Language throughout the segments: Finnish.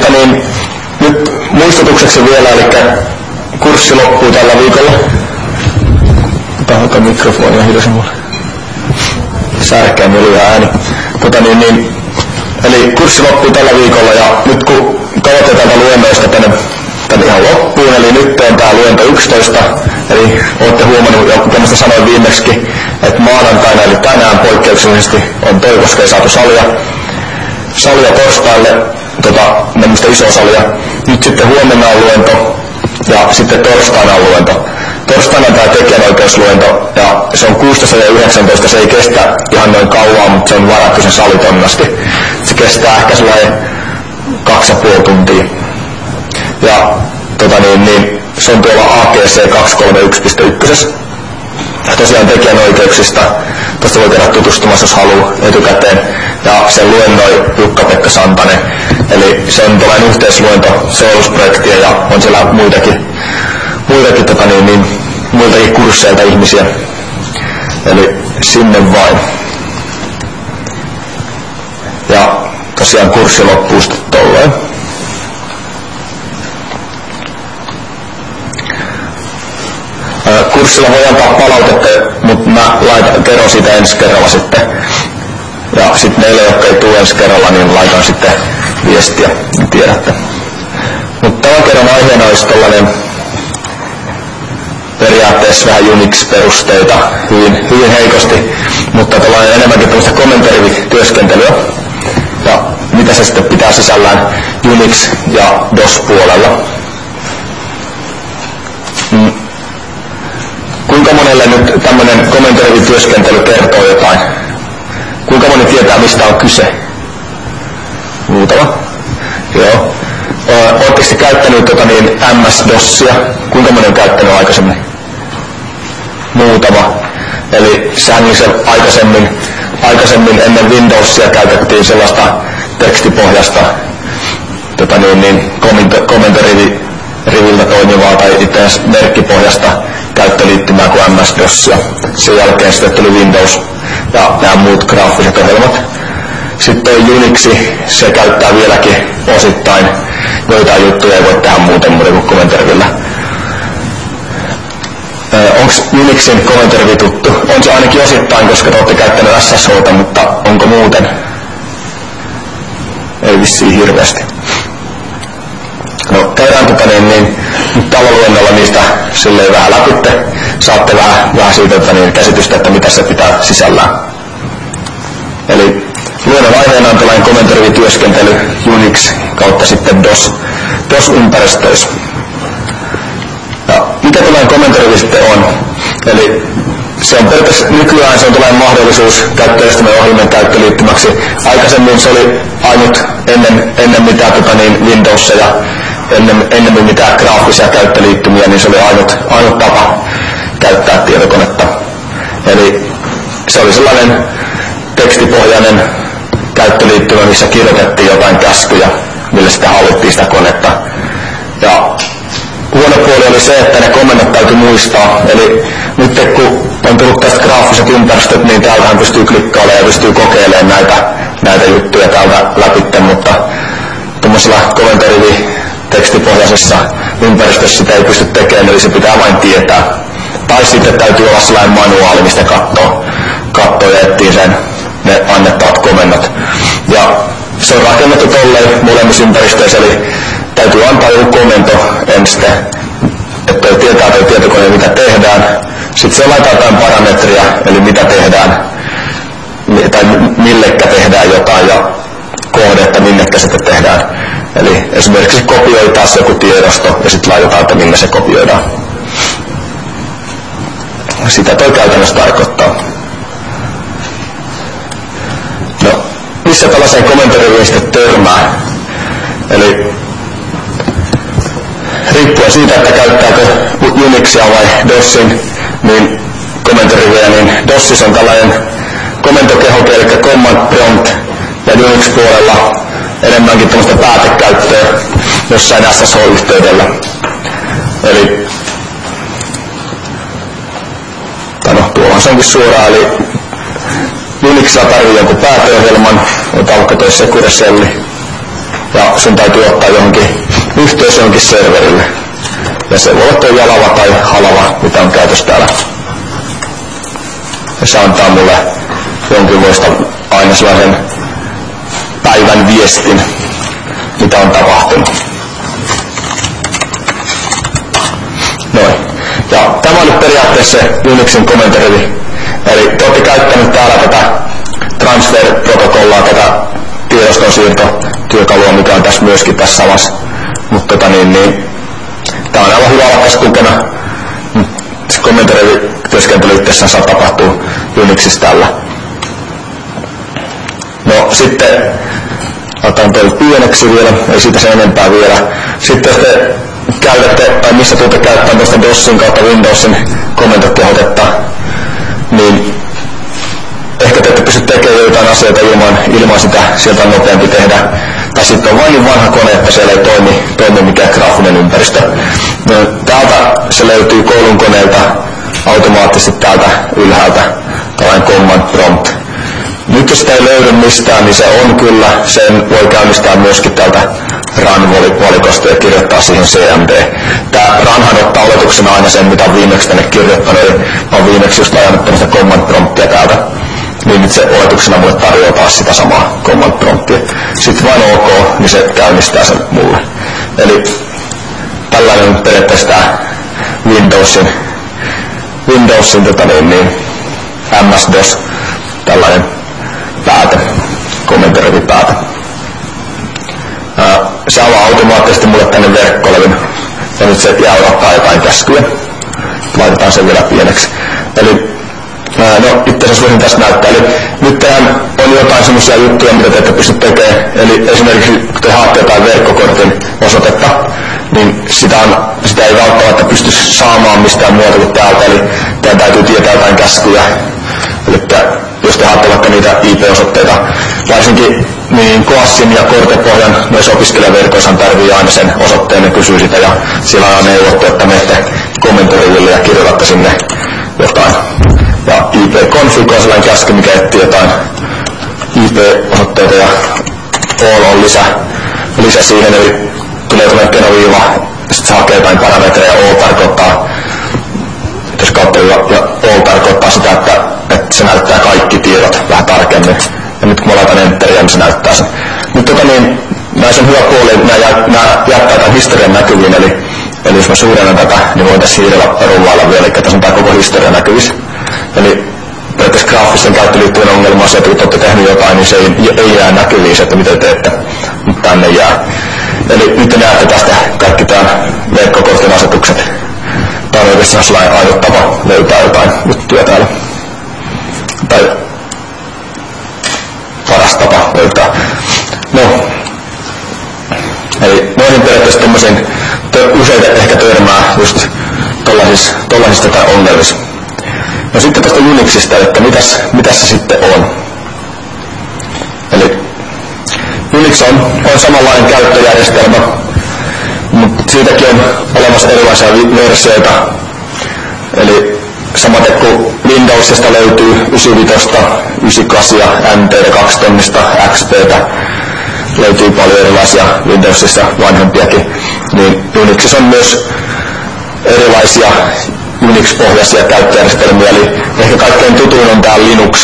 nyt muistutukseksi vielä, eli kurssi loppuu tällä viikolla. Ottaa mikrofonia hiljaisemmalle. Särkää minulla ääni. Eli kurssi loppuu tällä viikolla ja nyt kun katsotaan täältä luennoista tänne ihan loppuun, eli nyt on tää luento 11, eli olette huomannut, ja kuten mä sanoin viimeksi, että maanantaina eli tänään poikkeuksellisesti on Toivossa saatu salia torstaille, tämmöistä isoa salia. Nyt sitten huomenna on luento ja sitten torstaina on luento. Torstaina on tää tekijänoikeusluento ja se on 16 ja 19, se ei kestä ihan noin kauan, mutta se on varattu sen salitonnasti. Se kestää ehkä sellainen 2,5 tuntia. Ja se on tuolla AGC 231.1. Ja tosiaan tekijänoikeuksista, tuosta voi käydä tutustumassa, jos haluaa etukäteen. Ja sen luennoi Jukka-Pekka Santanen. Eli se on tällainen yhteisluento Soulus-projektia ja on siellä muitakin kursseilta ihmisiä. Eli sinne vain. Ja tosiaan kurssi loppuu sitten tolleen. Kurssilla voi antaa palautetta, mutta mä kerron siitä ensi kerralla sitten. Ja sitten meille, jotka ei tule ensi kerralla, niin laitan sitten viestiä, niin tiedätte. Mutta tämän kerran aiheena olisi tollainen periaatteessa vähän Unix-perusteita, hyvin heikosti, mutta tällainen enemmänkin tällaista kommentoivityöskentelyä. Ja mitä se sitten pitää sisällään Unix- ja DOS-puolella. Kuinka monelle nyt tämmöinen kommentoivityöskentely kertoo jotain? Kuinka moni tietää, mistä on kyse? Muutama? Joo. Oletteko te käyttänyt MS-DOSia? Kuinka moni on käyttänyt aikaisemmin? Muutama. Eli sehän se aikaisemmin ennen Windowsia käytettiin sellaista tekstipohjasta komentoriviltä toimivaa tai itse asiassa merkkipohjasta käyttöliittymää kuin MS-DOSia. Sen jälkeen sitten tuli Windows ja nämä muut graafiset ohjelmat. Sitten Unixi, se käyttää vieläkin osittain. Joitain juttuja ei voi tehdä muuten kuin komentorivillä. Onko Unixin komentorivi tuttu? On se ainakin osittain, koska te olette käyttänyt SSH:ta, mutta onko muuten? Ei vissiin hirveästi. No käydään nyt tällä luennolla niistä silleen vähän läpitte. Saatte vähän siitä käsitystä, että mitä se pitää sisällään. Eli luennon aiheena on tällainen komentorivityöskentely Unix kautta sitten DOS-ympäristöissä. Ja mikä tällainen komentorivi sitten on? Eli se on nykyään se on tällainen mahdollisuus käyttöjärjestelmän ohjelmien käyttöliittymäksi. Aikaisemmin se oli ainut ennen mitään Windowsia ja ennen mitään graafisia käyttöliittymiä, niin se oli ainut tapa käyttää tietokonetta. Eli se oli sellainen tekstipohjainen käyttöliittymä, missä kirjoitettiin jotain käskyjä, millä sitä hallittiin sitä konetta. Ja huono puoli oli se, että ne komennot täytyy muistaa. Eli nyt kun on tullut tästä graafiset ympäristöt, niin täältähän pystyy klikkailemaan ja pystyy kokeilemaan näitä juttuja täältä läpitte, mutta tuommoisella komentorivi tekstipohjaisessa ympäristössä sitä ei pysty tekemään, eli se pitää vain tietää. Tai sitten täytyy olla sellainen manuaali, mistä katsoo ja etsii ne annettavat komennot. Ja se on rakennettu tolleen molemmissa ympäristöissä, eli täytyy antaa joku komento ensin, että tietää toi tietokone mitä tehdään. Sitten se laittaa jotain parametria, eli mitä tehdään, tai millekä tehdään jotain, ja kohde, että minnekä sitten tehdään. Eli esimerkiksi kopioi taas joku tiedosto, ja sitten laitetaan, että minne se kopioidaan. Sitä toi käytännössä tarkoittaa. No, missä tällaiseen komentoriviin sitten törmää? Eli riippuen siitä, että käyttääkö Unixia vai DOSin, niin komentoriviä, niin DOSissa on tällainen komentokehoke, eli command prompt, ja Unix-puolella enemmänkin tämmöistä päätekäyttöä jossain SSH-yhteydellä. Eli tuollahan se onkin suoraan, eli Unixilla tarvii jonkun pääteohjelman, ota vaikka toi Secure Shell, ja sun täytyy ottaa yhteys johonkin serverille. Ja se voi olla tuo Jalava tai Halava, mitä on käytössä täällä. Ja se antaa mulle jonkinlaista aina sellaisen päivän viestin, mitä on tapahtunut. Noin. Ja tämä on nyt periaatteessa se Unixin komentorivi. Eli te olette käyttänyt täällä tätä transfer-protokollaa, tätä tiedostonsiirtotyökalua, mikä on tässä myöskin tässä samassa. Mutta tää on aivan hyvä olla tässä tukena. Se komentorivi-työskentely itsessään tapahtuu Unixissa tällä. No sitten otan toi pieneksi vielä, ei siitä sen enempää vielä. Sitten jos te käytätte, tai missä tuutte käyttämään tuosta DOSin kautta Windowsin komentokehotetta, niin ehkä te ette pysty tekemään jotain asioita ilman sitä, sieltä on nopeampi tehdä. Tai sitten on vain niin vanha kone, että siellä ei toimi mikään graafinen ympäristö. No, täältä se löytyy koulun koneelta automaattisesti täältä ylhäältä, tällainen command prompt. Nyt jos sitä ei löydy mistään, niin se on kyllä, sen voi käynnistää myöskin täältä run-valikosta ja kirjoittaa siihen cmd. Tää runhan ottaa oletuksena aina sen, mitä on viimeksi tänne kirjoittanut, eli mä oon viimeksi just ajanut tämmöistä command promptia täältä. Niin nyt se oletuksena mulle tarjoaa taas sitä samaa command promptia. Sitten vain OK, niin se käynnistää sen mulle. Eli tällainen on periaatteessa tää Windowsin MS-DOS, tällainen pääte, komentorivipääte. Se avaa automaattisesti mulle tänne verkkolevyn, ja nyt se jää odottaa jotain käskyjä. Laitetaan sen vielä pieneksi. Eli no, itse asiassa voisin tästä näyttää. Eli nyt tehän on jotain semmoisia juttuja, mitä te ette pysty tekemään. Eli esimerkiksi kun te haatte jotain verkkokortin osoitetta, niin sitä ei välttämättä pysty saamaan mistään muuta kuin täältä. Eli teidän täytyy tietää jotain käskyjä. Eli jos te haatte vaikka niitä IP-osoitteita, varsinkin niin Koassin ja Kortepohjan noissa opiskelijaverkoissa tarvii aina sen osoitteen ja kysyy sitä. Ja siellä on neuvottu, että menette komentoriville ja kirjoitatte sinne jotain. Ja IP-config on sellainen käsky, mikä etsii jotain IP-osoitteita ja all on lisä siihen, eli tulee sellainen kenoviiva, ja sitten se hakee jotain parametreja, all tarkoittaa, jos kautta ja all tarkoittaa sitä, että se näyttää kaikki tiedot vähän tarkemmin. Ja nyt kun mä laitan enteriä, niin se näyttää sen. Nyt näissä on hyvä puoli, että nämä jättää tämän historian näkyviin, eli jos mä suurennan tätä, niin voin tässä hiirellä rullailla vielä, eli tässä on tämä koko historia näkyvissä. Eli periaatteessa graafisten käyttöön liittyen ongelma on se, että kun olette tehnyt jotain, niin se ei jää näkyviin se, että mitä teette, mutta tänne jää. Eli nyt te näette tästä kaikki tämän verkkokortin asetukset. Tämä on oikeastaan sellainen ainut tapa löytää jotain juttuja täällä. Tai paras tapa löytää. No, eli noihin periaatteessa tämmöisiin useita ehkä törmää just tollaisista tai ongelmissa. No sitten tästä Unixista, että mitäs se sitten on. Eli Unix on samanlainen käyttöjärjestelmä, mutta siitäkin on olemassa erilaisia versioita. Eli samaten kuin Windowsista löytyy 95, 98, NT 2 tonnista, XPtä, löytyy paljon erilaisia Windowsissa vanhempiakin, niin Unixissa on myös erilaisia Unix-pohjaisia käyttöjärjestelmiä, eli ehkä kaikkein tutuin on tää Linux.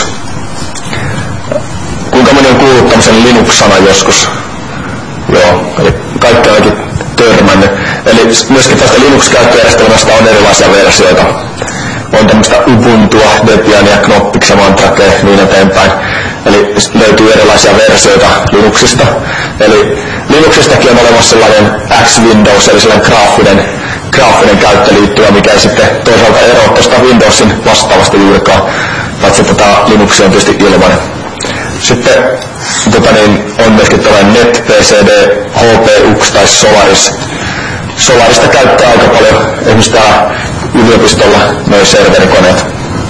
Kuinka moni on kuullut tämmöisen Linux-sanan joskus? Joo, eli kaikki on ainakin törmännyt. Eli myöskin tästä Linux-käyttöjärjestelmästä on erilaisia versioita. On tämmöistä Ubuntua, Debiania, Knoppix ja Mantrake, niin eteenpäin. Eli löytyy erilaisia versioita Linuxista. Eli Linuxistakin on olemassa sellainen X-Windows, eli sellainen graafinen käyttöliittymä, mikä ei sitten toisaalta eroa tuosta Windowsin vastaavasta juurikaan, paitsi että tämä Linux on tietysti ilmainen. Sitten on myöskin tällainen NetBCD, HP-UX tai Solaris. Solarista käyttää aika paljon esimerkiksi täällä yliopistolla noin serverikoneet.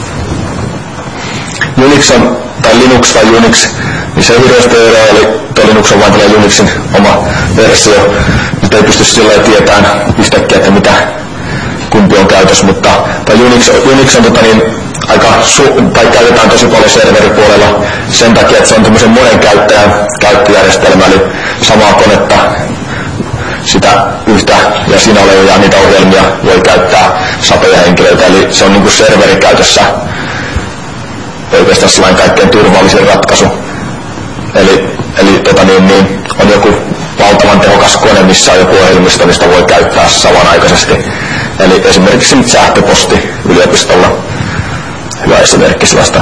Unix on, tai Linux tai Unix, niin se hirveästi eroa, eli tuo Linux on vain tällainen Unixin oma versio. Nyt ei pysty silleen tietämään yhtäkkiä, että kumpi on käytössä, mutta Unix on tai käytetään tosi paljon serveripuolella sen takia, että se on tämmöisen monen käyttäjän käyttöjärjestelmä, eli samaa konetta, sitä yhtä ja siinä olevia niitä ohjelmia voi käyttää satoja henkilöitä, eli se on niinku serverikäytössä oikeastaan sellainen kaikkein turvallisin ratkaisu. Eli on joku valtavan tehokas kone, missä on joku ohjelmisto, mistä voi käyttää samanaikaisesti. Eli esimerkiksi nyt sähköposti yliopistolla. Hyvä esimerkki sellaista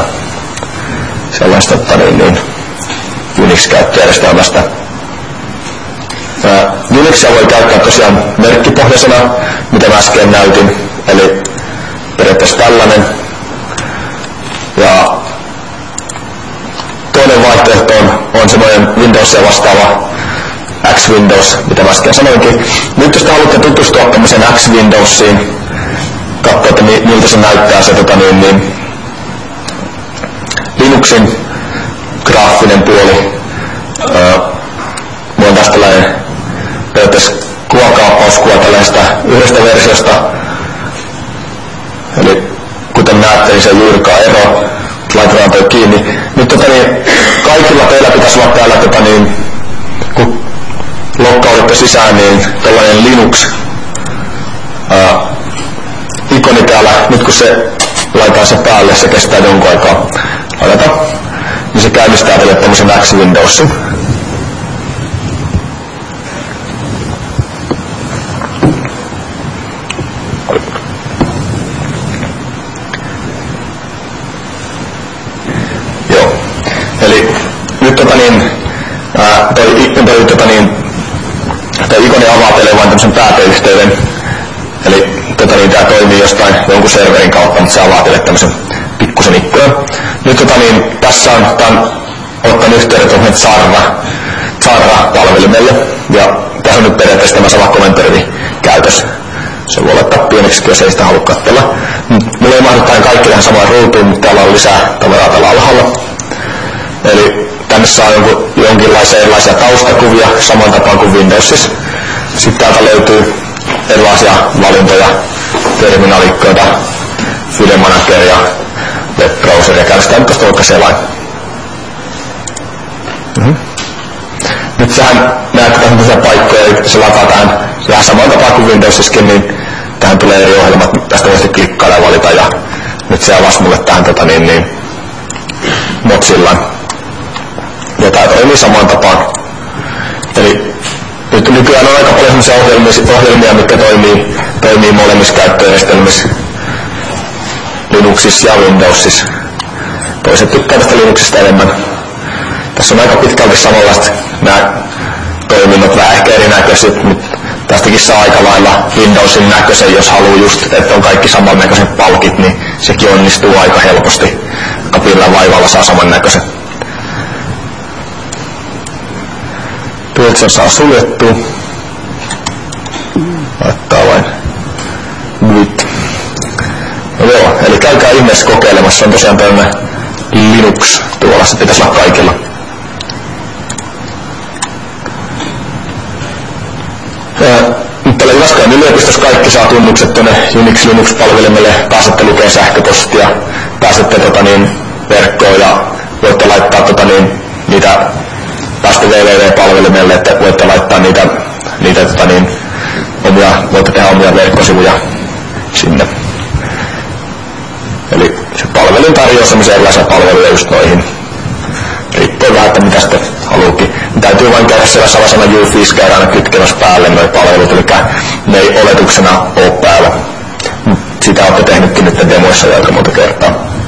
Unix-käyttöjärjestelmästä. Unixia voi käyttää tosiaan merkkipohjaisena, mitä mä äsken näytin. Eli periaatteessa tällainen. Ja toinen vaihtoehto on semmoinen Windowsia vastaava X-Windows, mitä mä äsken sanoinkin. Nyt jos te haluatte tutustua tämmöiseen X-Windowsiin, katsoa, että miltä se näyttää se Linuxin graafinen puoli. Mulla on tästä tällainen periaatteessa kuvakaappauskuva tällaista yhdestä versiosta. Eli kuten näette, niin se ei juurikaan ero. Laitetaan toi kiinni. Nyt kaikilla teillä pitäisi olla täällä, kun loggaudutte sisään, niin tällainen Linux ikoni täällä. Nyt kun se laitetaan se päälle, se kestää jonkun aikaa. Laitetaan. Niin se käynnistää teille tämmöisen X-Windowsin. Toi ikoni avaa teille vain tämmösen pääteyhteyden. Eli tää toimii jostain jonkun serverin kautta, mutta se avaa teille tämmösen pikkusen ikkunan. Nyt tässä on ottanut yhteyden tuohon Zarra-palvelimelle. Ja tässä on nyt periaatteessa tämä sama komentori käytössä. Se voi laittaa pieneksi, jos ei sitä halua katsella. Mulla ei mahdu kaikki tähän samaan ruutuun, mutta täällä on lisää tavaraa täällä alhaalla. Eli tänne saa jonkinlaisia erilaisia taustakuvia saman tapaan kuin Windowsissa. Sitten täältä löytyy erilaisia valintoja, terminaalikkoita, File Manager ja web browser ja käydään nyt tuosta vaikka selain. Nyt sähän näet tämmöisiä paikkoja, se lataa tähän vähän saman tapaan kuin Windowsissakin, niin tähän tulee eri ohjelmat, tästä voisi klikkailla ja valita ja nyt se avasi mulle tähän Mozillan. Ja tää toimii samaan tapaan. Eli nyt nykyään on aika paljon sellaisia ohjelmia, mitkä toimii molemmissa käyttöjärjestelmissä. Linuxissa ja Windowsissa. Toiset tykkää tästä Linuxista enemmän. Tässä on aika pitkälti samanlaiset nämä toiminnot, vähän ehkä erinäköiset, mutta tästäkin saa aika lailla Windowsin näköisen, jos haluaa just, että on kaikki samannäköiset palkit, niin sekin onnistuu aika helposti. Kapilla vaivalla saa samannäköisen. Tuolta se saa suljettua. Laittaa vain nyt. No joo, eli käykää ihmeessä kokeilemassa. On tosiaan tämmönen Linux tuolla, se pitäisi olla kaikilla. Nyt tällä Jyväskylän yliopistossa kaikki saa tunnukset tuonne Unix Linux-palvelimelle. Pääsette lukemaan sähköpostia, pääsette verkkoon ja voitte laittaa niitä päästä www-palvelimelle, että voitte laittaa niitä voitte tehdä omia verkkosivuja sinne. Eli se palvelin tarjoaa sellaisia erilaisia palveluja just noihin. Riippuu vähän, että mitä sitten haluukin. Täytyy vain käydä siellä salasana UFIS käydä aina kytkemässä päälle noi palvelut, eli ne ei oletuksena ole päällä. Sitä olette tehnytkin nyt demoissa jo aika monta kertaa.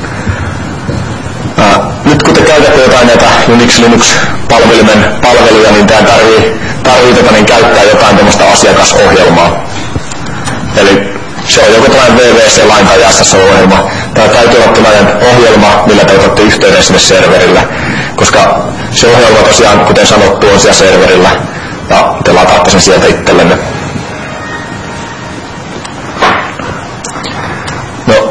Nyt kun te käytätte jotain näitä Unix Linux-palvelimen palveluja, niin tämä tarvii käyttää jotain tämmöistä asiakasohjelmaa. Eli se on joko tällainen VVC-line tai SSO-ohjelma. Tämä täytyy olla tällainen ohjelma, millä te otatte yhteyden sinne serverille, koska se ohjelma tosiaan, kuten sanottu, on siellä serverillä ja te lataatte sen sieltä itsellenne. No,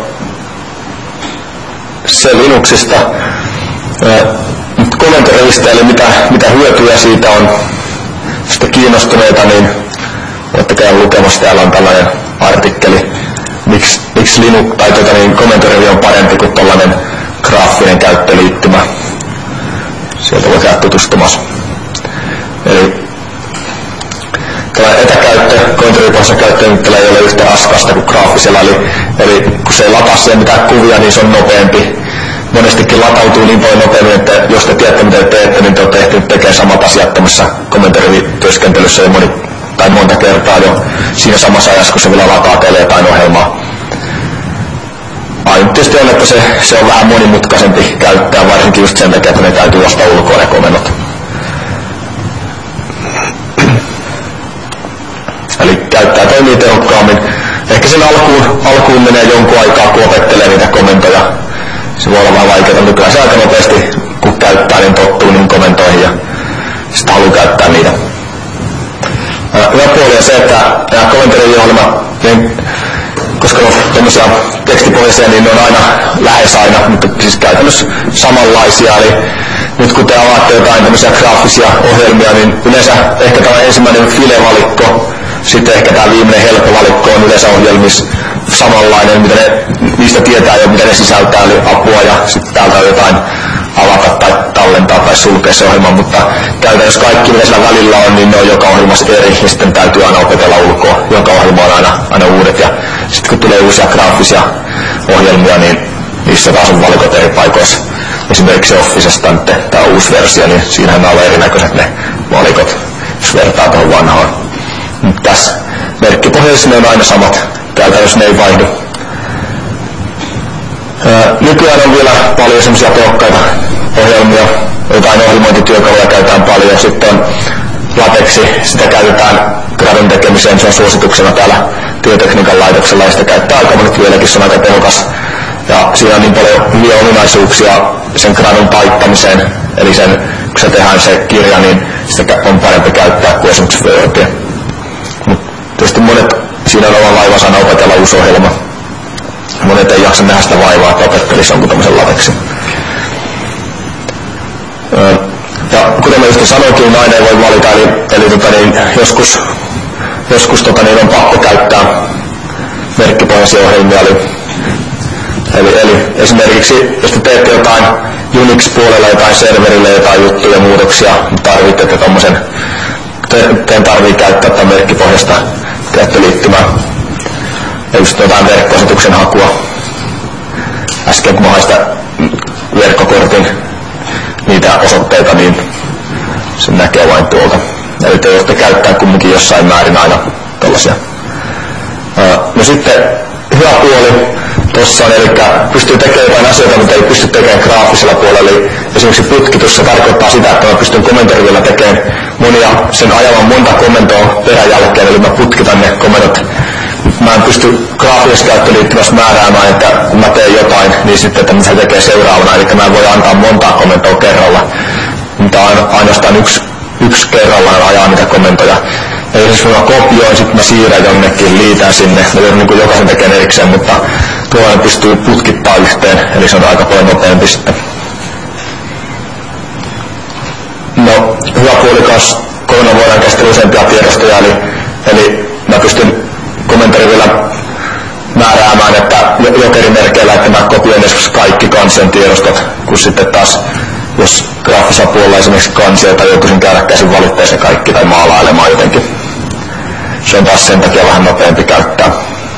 se Linuxista. Komentoreista, eli mitä hyötyjä siitä on. Sitten kiinnostuneita, niin voitte käydä lukemassa. Täällä on tällainen artikkeli, miksi miksi Linux tai komentorivi on parempi kuin tollanen graafinen käyttöliittymä. Sieltä voi käydä tutustumassa. Eli tällainen etäkäyttö, komentorivipohjaisessa käyttöliittymä ei ole yhtä raskasta kuin graafisella, eli kun se ei lataa siihen mitään kuvia, niin se on nopeampi. Monestikin latautuu niin paljon nopeammin, että jos te tiedätte mitä te teette, niin te olette ehtineet tekemään samat asiat tämmöisessä komentorivityöskentelyssä jo monta kertaa jo siinä samassa ajassa, kun se vielä lataa teille jotain ohjelmaa. Ainut tietysti on, että se on vähän monimutkaisempi käyttää, varsinkin just sen takia, että ne täytyy ostaa ulkoa ne komennot. Eli käyttää toimii tehokkaammin. Ehkä sen alkuun menee jonkun aikaa, kun opettelee niitä komentoja. Se voi olla vähän vaikeaa, mutta kyllä se aika nopeasti, kun käyttää, niin tottuu niihin komentoihin ja sitä haluaa käyttää niitä. Hyvä puoli on se, että nämä komentoriohjelmat, koska ne on tämmöisiä tekstipohjaisia, niin ne on aina, lähes aina, mutta siis käytännössä samanlaisia. Eli nyt kun te avaatte jotain tämmöisiä graafisia ohjelmia, niin yleensä ehkä tämä ensimmäinen file-valikko, sitten ehkä tämä viimeinen helppo-valikko on yleensä ohjelmissa samanlainen, mitä niistä tietää jo, mitä ne sisältää, eli apua ja sitten täältä on jotain avata tai tallentaa tai sulkea se ohjelma, mutta käytännössä kaikki, mitä siellä välillä on, niin ne on joka ohjelmassa eri, ja sitten täytyy aina opetella ulkoa. Joka ohjelma on aina uudet, ja sitten kun tulee uusia graafisia ohjelmia, niin niissä taas on valikot eri paikoissa. Esimerkiksi Officesta nyt tämä uusi versio, niin siinähän on erinäköiset ne valikot, jos vertaa tuohon vanhaan. Mutta tässä merkkipohjaisissa ne on aina samat, käytännössä ne ei vaihdu. Nykyään on vielä paljon semmoisia tehokkaita ohjelmia, jotain ohjelmointityökaluja käytetään paljon. Sitten on LaTeX, sitä käytetään gradun tekemiseen, se on suosituksena täällä Tietotekniikan laitoksella ja sitä käyttää aika monet vieläkin, se on aika tehokas. Ja siinä on niin paljon hyviä ominaisuuksia sen gradun taittamiseen, eli kun se tehdään se kirja, niin sitä on parempi käyttää kuin esimerkiksi Wordia. Mutta tietysti monet, siinä on oma vaivansa aina opetella uusi ohjelma. Monet ei jaksa nähdä sitä vaivaa, että opettelisi jonkun tämmöisen LaTexin. Ja kuten mä just sanoinkin, niin aina ei voi valita, eli joskus on pakko käyttää merkkipohjaisia ohjelmia. Eli esimerkiksi, jos te teette jotain Unix-puolella, jotain serverille, jotain juttuja, muutoksia, niin tarvitte, että teidän tarvii käyttää tätä merkkipohjasta käyttöliittymää. Ja just jotain verkko-asetuksen hakua. Äsken kun mä hain sitä verkkokortin niitä osoitteita, niin se näkee vain tuolta. Eli te joudutte käyttää kumminkin jossain määrin aina tällaisia. No sitten hyvä puoli tossa on, eli pystyy tekemään jotain asioita, mitä ei pysty tekemään graafisella puolella. Eli esimerkiksi putkitus, se tarkoittaa sitä, että mä pystyn komentorivilla tekemään sen ajavan monta komentoa perän jälkeen, eli mä putkitan ne komennot. Mä en pysty graafisessa käyttöliittymässä määräämään, että kun mä teen jotain, niin sitten, että mitä se tekee seuraavana. Eli mä en voi antaa montaa komentoa kerralla, mutta ainoastaan yksi kerrallaan ajaa niitä komentoja. Eli jos mä kopioin, sitten mä siirrän jonnekin, liitän sinne. Mä joudun niin jokaisen tekemään erikseen, mutta tuollainen pystyy putkittaa yhteen, eli se on aika paljon nopeampi sitten. No, hyvä puoli kanssa, kokonaan voidaan käsitellä useampia tiedostoja, eli mä pystyn komentorivillä määräämään, että jokerimerkeillä, että mä kopioin esimerkiksi kaikki kansien tiedostot, kun sitten taas, jos graafisella puolella esimerkiksi kansioita joutuisin käydä käsin valitteeseen kaikki tai maalailemaan jotenkin. Se on taas sen takia vähän nopeampi käyttää.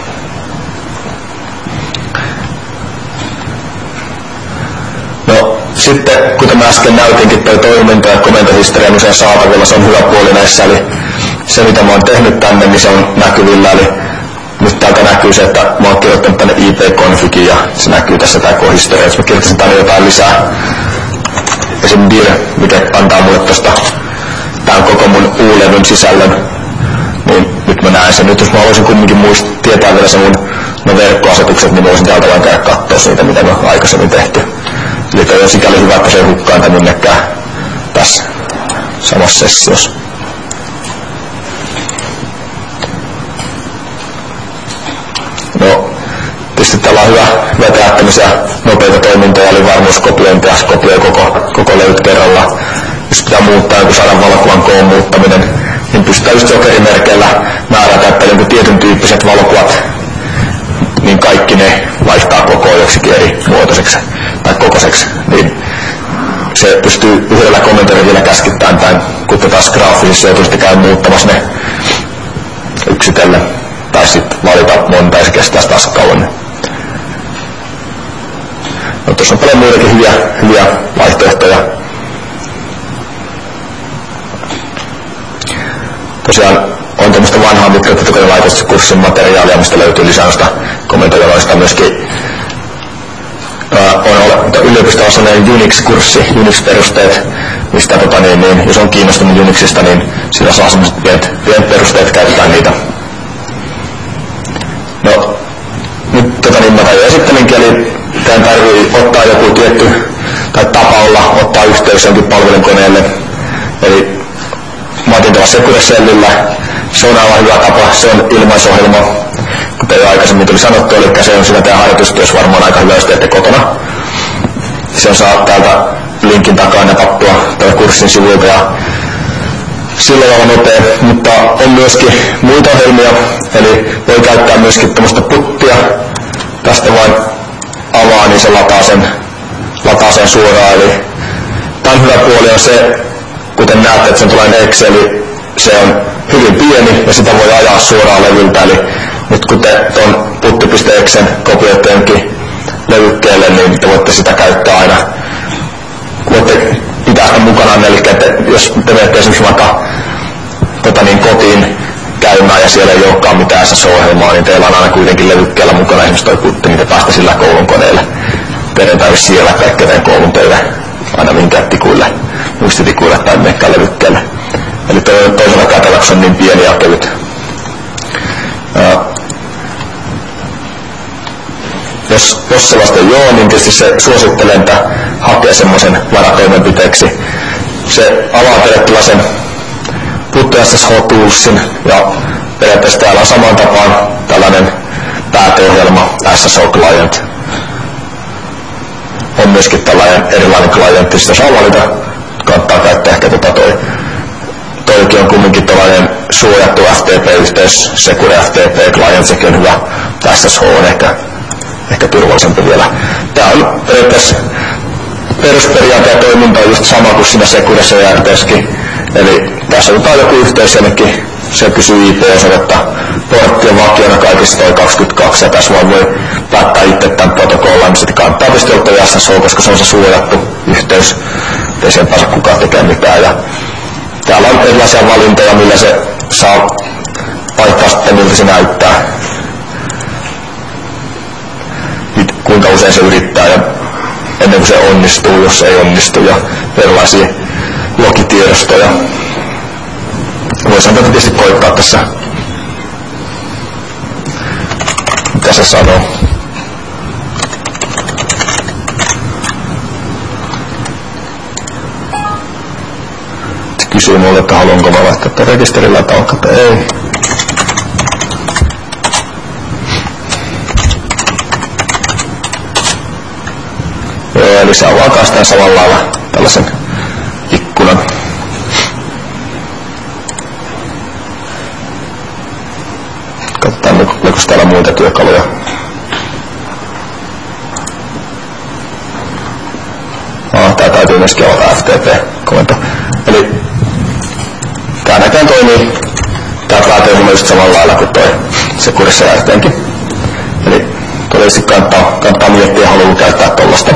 No, sitten, kuten mä äsken näytinkin, toi toiminta- ja komentohistoria on usein saatavilla, se on hyvä puoli näissä, eli se mitä mä oon tehnyt tänne, niin se on näkyvillä, eli nyt täältä näkyy se, että mä oon kirjoittanut tänne ip-configin ja se näkyy tässä tää historia, jos mä kirjoittaisin tänne jotain lisää. Esim. dir, mikä antaa mulle tosta tämän koko mun U-levyn sisällön, niin nyt mä näen sen. Nyt jos mä haluaisin kumminkin tietää vielä se mun verkkoasetukset, niin voisin täältä vain käydä kattoo siitä, mitä me on aikaisemmin tehty. Eli toi on sikäli hyvä, että se ei hukkaanta minnekään tässä samassa sessiossa. No, tietysti täällä on hyvä tehdä tämmöisiä nopeita toimintoja, eli varmuuskopiointia, kopioi koko levyt kerralla. Jos pitää muuttaa joku 100 valokuvan koon muuttaminen, niin pystytään just jokerimerkeillä määrätä, että jonkun tietyn tyyppiset valokuvat, niin kaikki ne vaihtaa koko joksikin eri muotoiseksi tai kokoiseksi, niin se pystyy yhdellä kommentoinnilla käskittämään tämän, kun taas graafisissa joutuu sitten käydä muuttamassa ne yksitellen, tai sitten valita monta ja se kestää taas kauan. No, tuossa on paljon muitakin hyviä vaihtoehtoja. Tosiaan on tämmöistä vanhaa mikrotitokonelaitoskurssin materiaalia, mistä löytyy lisää noista kommentoijaloista myöskin. On yliopistolla sellainen Unix-kurssi, Unix-perusteet, mistä jos on kiinnostunut Unixista, niin sillä saa sellaiset pienet perusteet käyttää niitä. No, nyt mä jo esittelinkin, eli tämän tarvii ottaa joku tietty tai tapa ottaa yhteys jonkin palvelukoneelle. Eli mä otin tuolla Secure-sellillä. Se on aivan hyvä tapa, se on ilmaisohjelma, kuten jo aikaisemmin tuli sanottu, eli se on siinä teidän harjoitustyössä varmaan aika hyvä, jos teette kotona. Se on saa täältä linkin takaa napattua täältä kurssin sivuilta ja sillä lailla nopea, mutta on myöskin muita ohjelmia, eli voi käyttää myöskin tämmöistä puttia. Tästä vain avaa, niin se lataa sen suoraan. Eli tämän hyvä puoli on se, kuten näette, että sen tulee Exceli, se on hyvin pieni ja sitä voi ajaa suoraan levyltä. Eli nyt kun te tuon putti.exen kopioitte jonkin levykkeelle, niin te voitte sitä käyttää aina. Voitte pitää sitä mukanaan, eli että jos te menette esimerkiksi vaikka kotiin käymään ja siellä ei olekaan mitään SSO-ohjelmaa, niin teillä on aina kuitenkin levykkeellä mukana esimerkiksi toi putti, niin te päästä sillä koulun koneelle. Teidän tarvitse siellä kaikkea teidän koulun töille aina minkään muistitikuille tai menkään levykkeelle. Eli toisella kätellä, kun se on niin pieni ja kevyt. Jos sellaista ei ole, niin tietysti se suosittelee, että hakee semmoisen varatoimenpiteeksi. Se avaa teille tällaisen PutSSH-toolsin ja periaatteessa täällä on saman tapaan tällainen pääteohjelma SSO-client. On myöskin tällainen erilainen klientti, sitä saa valita. Kannattaa käyttää ehkä toikin on kumminkin tällainen suojattu FTP-yhteys, Secure FTP-client, sekin on hyvä. SSH on ehkä turvallisempi vielä. Tää on periaatteessa perusperiaate ja toiminta on just sama kuin siinä Securessa ja RTSkin. Eli tässä otetaan joku yhteys jonnekin, se kysyy IP-osoitetta, portti on vakiona kaikissa toi 22 ja tässä vaan voi päättää itse tämän protokollan, niin sitten kannattaa tietysti ottaa SSH, koska se on se suojattu yhteys, ei sen pääse kukaan tekee mitään. Ja täällä on erilaisia valintoja, millä se saa vaihtaa sitten, miltä se näyttää, kuinka usein se yrittää ja ennen kuin se onnistuu, jos se ei onnistu ja erilaisia logitiedostoja. Voisi tätä tietysti koittaa tässä, mitä se sanoo. Se kysyy mulle, että haluanko mä laittaa tämän rekisterillä talkata. Ei. Joo, eli se avaa kastaan samalla lailla tällaisen ikkunan. Katsotaan, oliko täällä muita työkaluja. Tää täytyy myöskin avata FTP-komento. Eli tää näkään toimii. Tää päätöy just samalla lailla kuin toi Securessa ja RT:nkin. Eli todellisesti kannattaa miettiä, haluaa käyttää tollasta.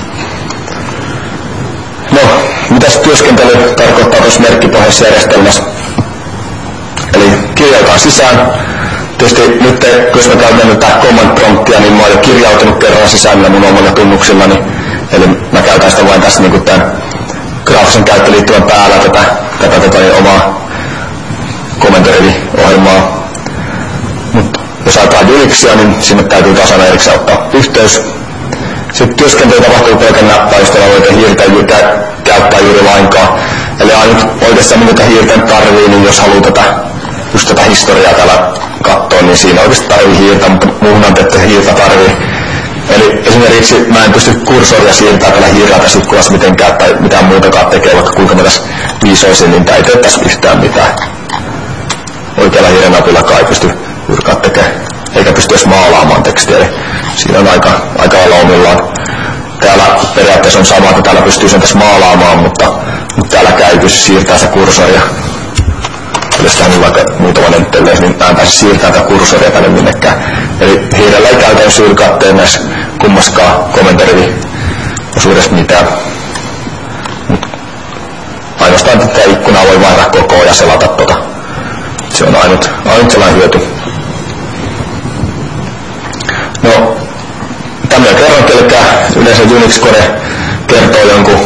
No, mitäs työskentely tarkoittaa tuossa merkkipohjaisessa järjestelmässä? Eli kirjautaan sisään. Tietysti nyt, jos mä käytän tätä command promptia, niin mä oon jo kirjautunut kerran sisään mun omalla tunnuksillani. Eli mä käytän sitä vain tässä niin tämän graafisen käyttöliittymän päällä tätä omaa komentorevi-ohjelmaa. Mut jos ajatellaan Unixia, niin sinne täytyy taas aina erikseen ottaa yhteys. Sitten työskentely tapahtuu pelkän näppäimistöllä, oikein hiirtä käyttää juuri lainkaan. Eli ainut oikeastaan mitä hiirtä tarvii, niin jos haluaa tätä historiaa täällä katsoa, niin siinä oikeasti tarvii hiirtä, mutta muuhun että hiirtä tarvii. Eli esimerkiksi mä en pysty kursoria siirtämään tällä hiirellä tässä ikkunassa mitenkään tai mitään muutakaan tekee, vaikka kuinka mä tässä viisoisin, niin tää ei tee tässä yhtään mitään. Oikealla hiiren napillakaan ei pysty juurikaan tekemään. Eikä pysty edes maalaamaan tekstiä. Eli siinä on aika lailla omillaan. Täällä periaatteessa on sama, että täällä pystyy sen tässä maalaamaan, mutta täälläkään ei pysty siirtämään sitä kursoria. Jos tämä on vaikka muutama nenttelyys, niin mä en pääse siirtämään tätä kursoria tänne minnekään. Eli hiirellä ei käytännössä ylkaattee näissä kummaskaan komentorivi-osuudessa mitään. Ainoastaan tätä ikkunaa voi vaihtaa koko ja selata tota. Se on ainut sellainen hyöty. No, tämmöinen kerronki, eli yleensä Unix-kone kertoo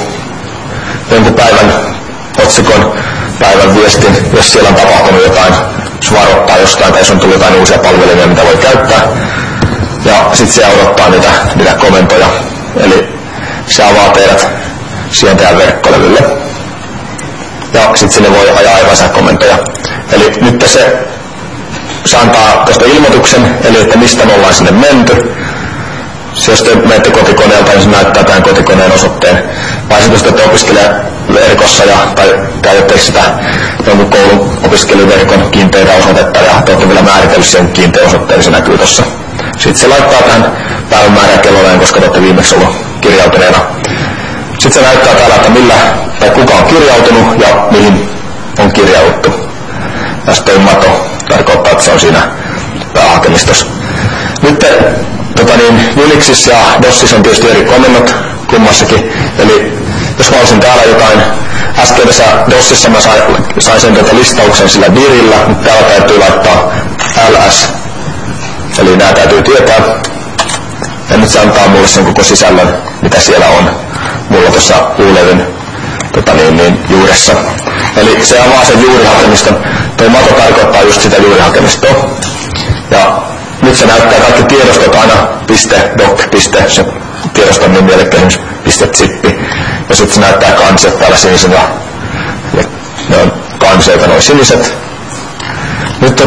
jonkun päivän otsikon, päivän viestin, jos siellä on tapahtunut jotain, jos varoittaa jostain tai jos on tullut jotain uusia palvelimia, mitä voi käyttää. Ja sitten se odottaa niitä komentoja. Eli se avaa teidät siihen teidän verkkolevylle. Ja sitten sinne voi ajaa erilaisia komentoja. Eli nyt se antaa tuosta ilmoituksen, eli että mistä me ollaan sinne menty. Jos te menette kotikoneelta, niin se näyttää tämän kotikoneen osoitteen. Vai sitten jos te opiskelee verkossa tai käytätte sitä jonkun koulun opiskeluverkon kiinteitä osoitetta ja te olette vielä määritellyt sen kiinteän osoitteen, niin se näkyy tuossa. Sitten se laittaa tähän päivämäärä ja kelloneen, koska te olette viimeksi ollut kirjautuneena. Sitten se näyttää täällä, että kuka on kirjautunut ja mihin on kirjauduttu. Ja sitten mato tarkoittaa, että se on siinä päähakemistossa. Nyt Unixissa ja DOSissa on tietysti eri komennot kummassakin. Eli jos mä olisin täällä jotain, äsken tässä DOSissa mä sain sen listauksen sillä dirillä, mutta täällä täytyy laittaa ls. Eli nää täytyy tietää. Ja nyt se antaa mulle sen koko sisällön, mitä siellä on. Mulla tuossa U-levyn juuressa. Eli se avaa sen juurihakemiston. Toi mato tarkoittaa just sitä juurihakemistoa. Ja nyt se näyttää kaikki tiedostot aina .doc, se tiedoston nimi, eli .zippi. Ja sitten se näyttää kanset täällä sinisellä. Ne on kanseita, noin siniset. Nyt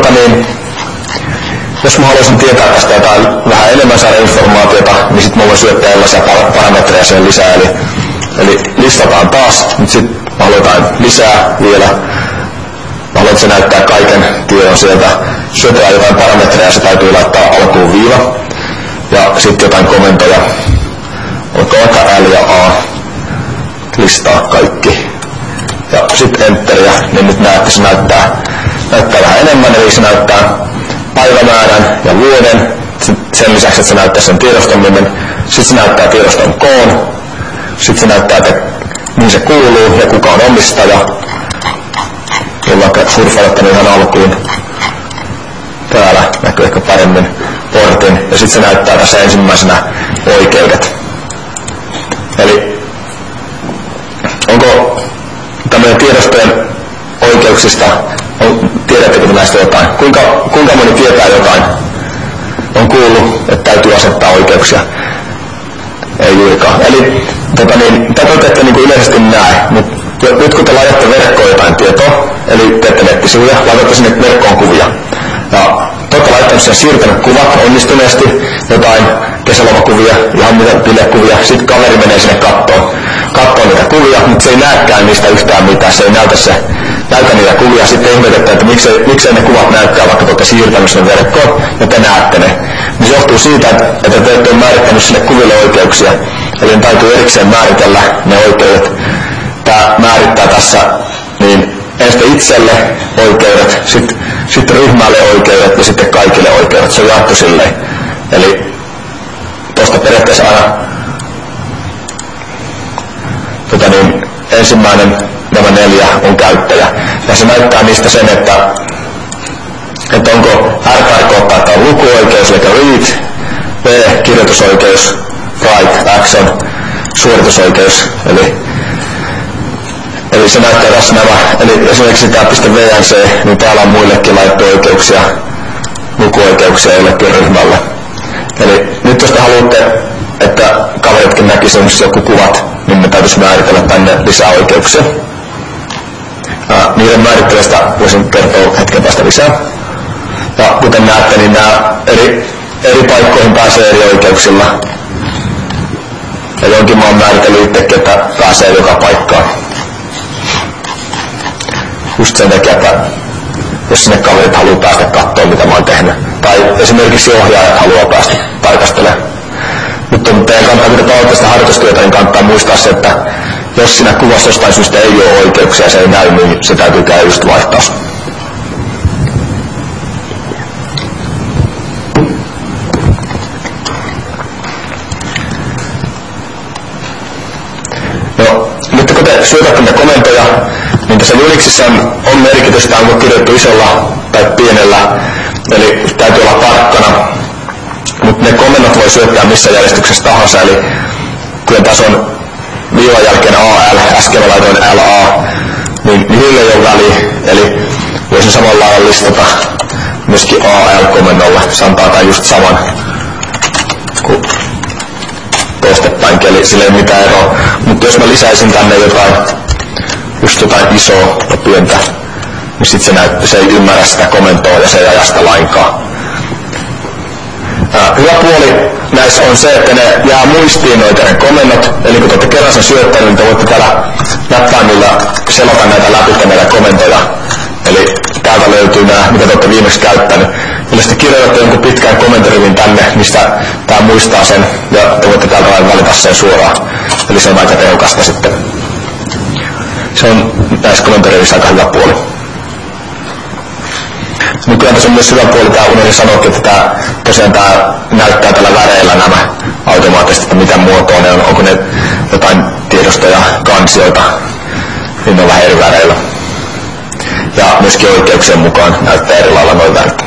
jos mä haluaisin tietää tästä jotain vähän enemmän saada informaatiota, niin sit mä voin syöttää erilaisia parametreja sen lisää. Eli listataan taas, nyt sit mä haluan lisää vielä. Mä haluan, että se näyttää kaiken tiedon sieltä. Syötetään jotain parametreja, se täytyy laittaa alkuun viiva. Ja sitten jotain komentoja. Olko vaikka L ja A. Listaa kaikki. Ja sitten Enteriä, niin nyt näette, se näyttää vähän enemmän, eli se näyttää päivämäärän ja vuoden. Sen lisäksi, että se näyttää sen tiedoston nimen. Sitten se näyttää tiedoston koon. Sitten se näyttää, että mihin se kuuluu ja kuka on omistaja. Jollain surfata ihan alkuun. Täällä näkyy ehkä paremmin portin. Ja sitten se näyttää tässä ensimmäisenä oikeudet. Eli onko tämmöinen tiedostojen oikeuksista, tiedättekö näistä jotain? Kuinka moni tietää jotain? On kuullut, että täytyy asettaa oikeuksia. Ei juurikaan. Eli tätä te ette yleisesti näe, mutta nyt kun te laitatte verkkoon jotain tietoa, eli teette nettisivuja, laitatte sinne verkkoon kuvia. Ja te olette laittanut sen siirtänyt kuvat onnistuneesti, jotain kesälomakuvia, ihan mitä bilekuvia, sitten kaveri menee sinne kattoo niitä kuvia, mutta se ei näekään niistä yhtään mitään, se ei näytä niitä kuvia, sitten ihmetetään, että miksei ne kuvat näyttää, vaikka te olette siirtänyt sinne verkkoon, ja te näette ne. Niin se johtuu siitä, että te ette ole määrittänyt sinne kuville oikeuksia, eli täytyy erikseen määritellä ne oikeudet. Tämä määrittää tässä niin ensin itselle oikeudet, sitten ryhmälle oikeudet ja sitten kaikille oikeudet. Se on jaettu silleen. Eli tuosta periaatteessa aina ensimmäinen nämä 4 on käyttäjä. Ja se näyttää niistä sen, että onko R tarkoittaa, että on lukuoikeus, eli read, B, kirjoitusoikeus, write, action, suoritusoikeus, eli se näyttää tässä nämä, eli esimerkiksi tämä .vnc, niin täällä on muillekin laittu oikeuksia, lukuoikeuksia jollekin ryhmälle. Eli nyt jos te haluatte, että kaveritkin näkisivät joku kuvat, niin me täytyisi määritellä tänne lisää oikeuksia. Niiden määrittelystä voisin kertoa hetken päästä lisää. Ja kuten näette, niin nämä eri paikkoihin pääsee eri oikeuksilla. Ja jonkin mä oon määritellyt itsekin, että pääsee joka paikkaan. Just sen takia, että jos sinne kaverit haluaa päästä katsoa, mitä mä oon tehnyt. Tai esimerkiksi ohjaajat haluaa päästä tarkastelemaan. Mutta teidän kannattaa, kun te toivotte sitä harjoitustyötä, niin kannattaa muistaa se, että jos siinä kuvassa jostain syystä ei ole oikeuksia ja se ei näy, niin se täytyy käydä just vaihtaa. No, nyt kun te syötätte niitä komentoja, niin tässä Unixissa on merkitystä, onko kirjoittu isolla tai pienellä, eli täytyy olla tarkkana. Mutta ne komennot voi syöttää missä järjestyksessä tahansa, eli kuten tässä on viivan jälkeen AL, äsken laitoin LA, niin niillä ei ole väliä, eli voisin samalla lailla listata myöskin AL-komennolle, se antaa tämän just saman kuin toistepäinkin, eli sillä ei ole mitään eroa. Mutta jos mä lisäisin tänne jotain isoa ja pientä, niin sit se ei ymmärrä sitä komentoa ja se ei aja sitä lainkaan. Hyvä puoli näissä on se, että ne jää muistiin noita ne komennot, eli kun te olette kerran sen syöttänyt, niin te voitte täällä näppäimillä selata näitä läpi näitä komentoja. Eli täältä löytyy nämä, mitä te olette viimeksi käyttänyt. Eli sitten kirjoitatte jonkun pitkän komentorivin tänne, mistä tää muistaa sen, ja te voitte täältä vain valita sen suoraan. Eli se on aika tehokasta sitten. Se on näissä komentorivissä aika hyvä puoli. Nykyään tässä on myös hyvä puoli, tää unohdin sanoa, että tosiaan tää näyttää tällä väreillä nämä automaattisesti, että mitä muotoa ne on, onko ne jotain tiedostoja, kansioita, niin ne on vähän eri väreillä. Ja myöskin oikeuksien mukaan näyttää eri lailla noin värit.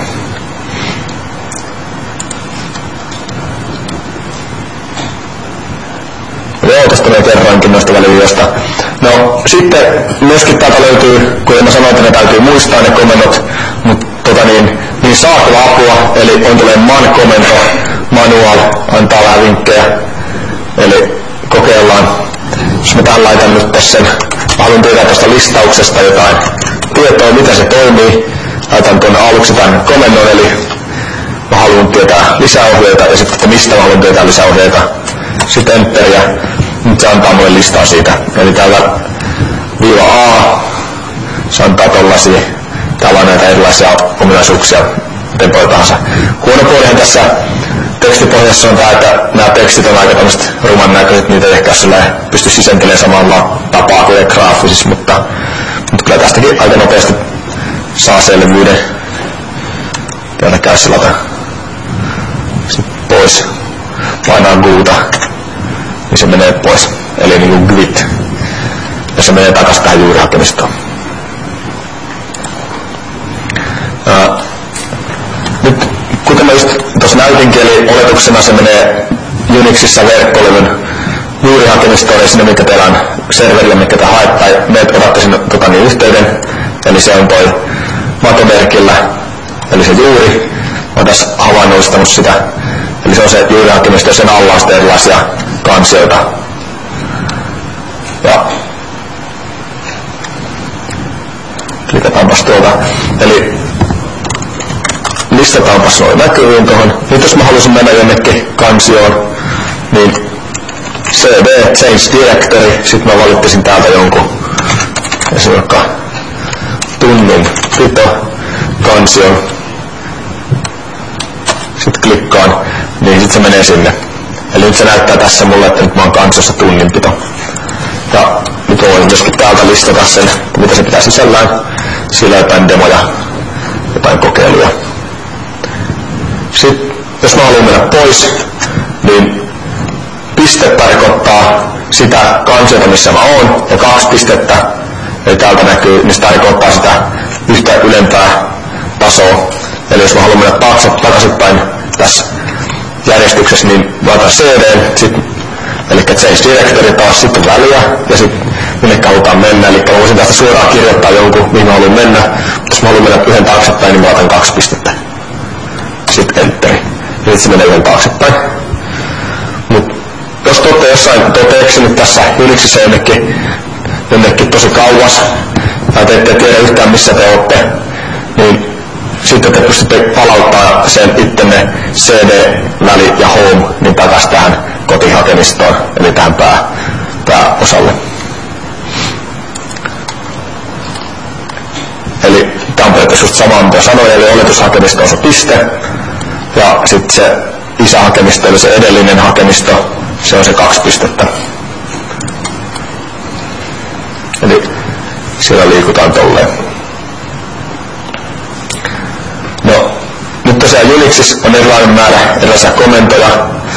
Joo, tästä me kerroinkin noista välivideosta. No, sitten myöskin täältä löytyy, kun mä sanoin, että ne täytyy muistaa ne komennot, mutta niin saatava apua, eli on tulee man-komento, manual, antaa vähän vinkkejä. Eli kokeillaan, jos mä tähän laitan nyt tässä sen, haluan tietää tästä listauksesta jotain tietoa, mitä se toimii. Laitan tuonne aluksi tämän komennon, eli mä haluan tietää lisäohjeita ja sitten, että mistä mä haluan tietää lisäohjeita. Sitten enter ja nyt se antaa mulle listaa siitä. Eli täällä -A, se antaa tollasia. Täällä on näitä erilaisia ominaisuuksia, miten toi tahansa. Huono puolihan tässä tekstipohjassa on tämä, että nämä tekstit on aika tämmöiset ruman näköiset, niitä ei ehkä pysty sisentelemään samalla tapaa kuin graafisissa, mutta kyllä tästäkin aika nopeasti saa selvyyden. Täältä käy selata sitten pois. Painaa Guuta, niin se menee pois. Eli niin kuin Gvit. Ja se menee takaisin tähän juurihakemistoon. Nyt kuten mä just tuossa näytinkin, eli oletuksena se menee Unixissa verkkolevyn juurihakemistoon, eli sinne mikä teillä on serverille, mikä te haet, tai me otatte sinne yhteyden, eli se on toi matemerkillä, eli se juuri. Mä oon tässä havainnollistanut sitä, eli se on se juurihakemisto, ja sen alla on sitten erilaisia kansioita. Ja klikataanpas tuolta, eli listataanpas noin näkyviin tuohon. Nyt jos mä haluaisin mennä jonnekin kansioon, niin cd, change directory, sit mä valittisin täältä jonkun esimerkiksi tunninpito kansion. Sit klikkaan, niin sit se menee sinne. Eli nyt se näyttää tässä mulle, että nyt mä oon kansiossa tunninpito. Ja nyt voin myöskin täältä listata sen, mitä se pitää sisällään. Siellä jotain demoja, jotain kokeiluja. Sitten jos mä haluan mennä pois, niin piste tarkoittaa sitä kansiota, missä mä oon, ja 2 pistettä, eli täältä näkyy, niin se tarkoittaa sitä yhtä ylempää tasoa. Eli jos mä haluan mennä takaisinpäin tässä järjestyksessä, niin laitan CD, eli change directory taas sitten väliä, ja sitten minne halutaan mennä. Eli mä voisin tästä suoraan kirjoittaa jonkun, mihin mä haluan mennä, mutta jos mä haluan mennä yhden taaksepäin, niin mä laitan 2 pistettä. Sitten enteri. Ja nyt se menee yhden taaksepäin. Mut jos te olette eksynyt tässä Unixissa jonnekin tosi kauas, tai te ette tiedä yhtään missä te olette, niin sitten te pystytte palauttaa sen ittenne CD-väli ja home niin takaisin tähän kotihakemistoon, eli tähän pääosalle. Eli tämä on periaatteessa just sama, mitä sanoin, eli oletushakemisto on se piste, ja sitten se isähakemisto, eli se edellinen hakemisto, se on se 2 pistettä. Eli siellä liikutaan tolleen. No, nyt tosiaan Unixissa on erilainen määrä erilaisia komentoja.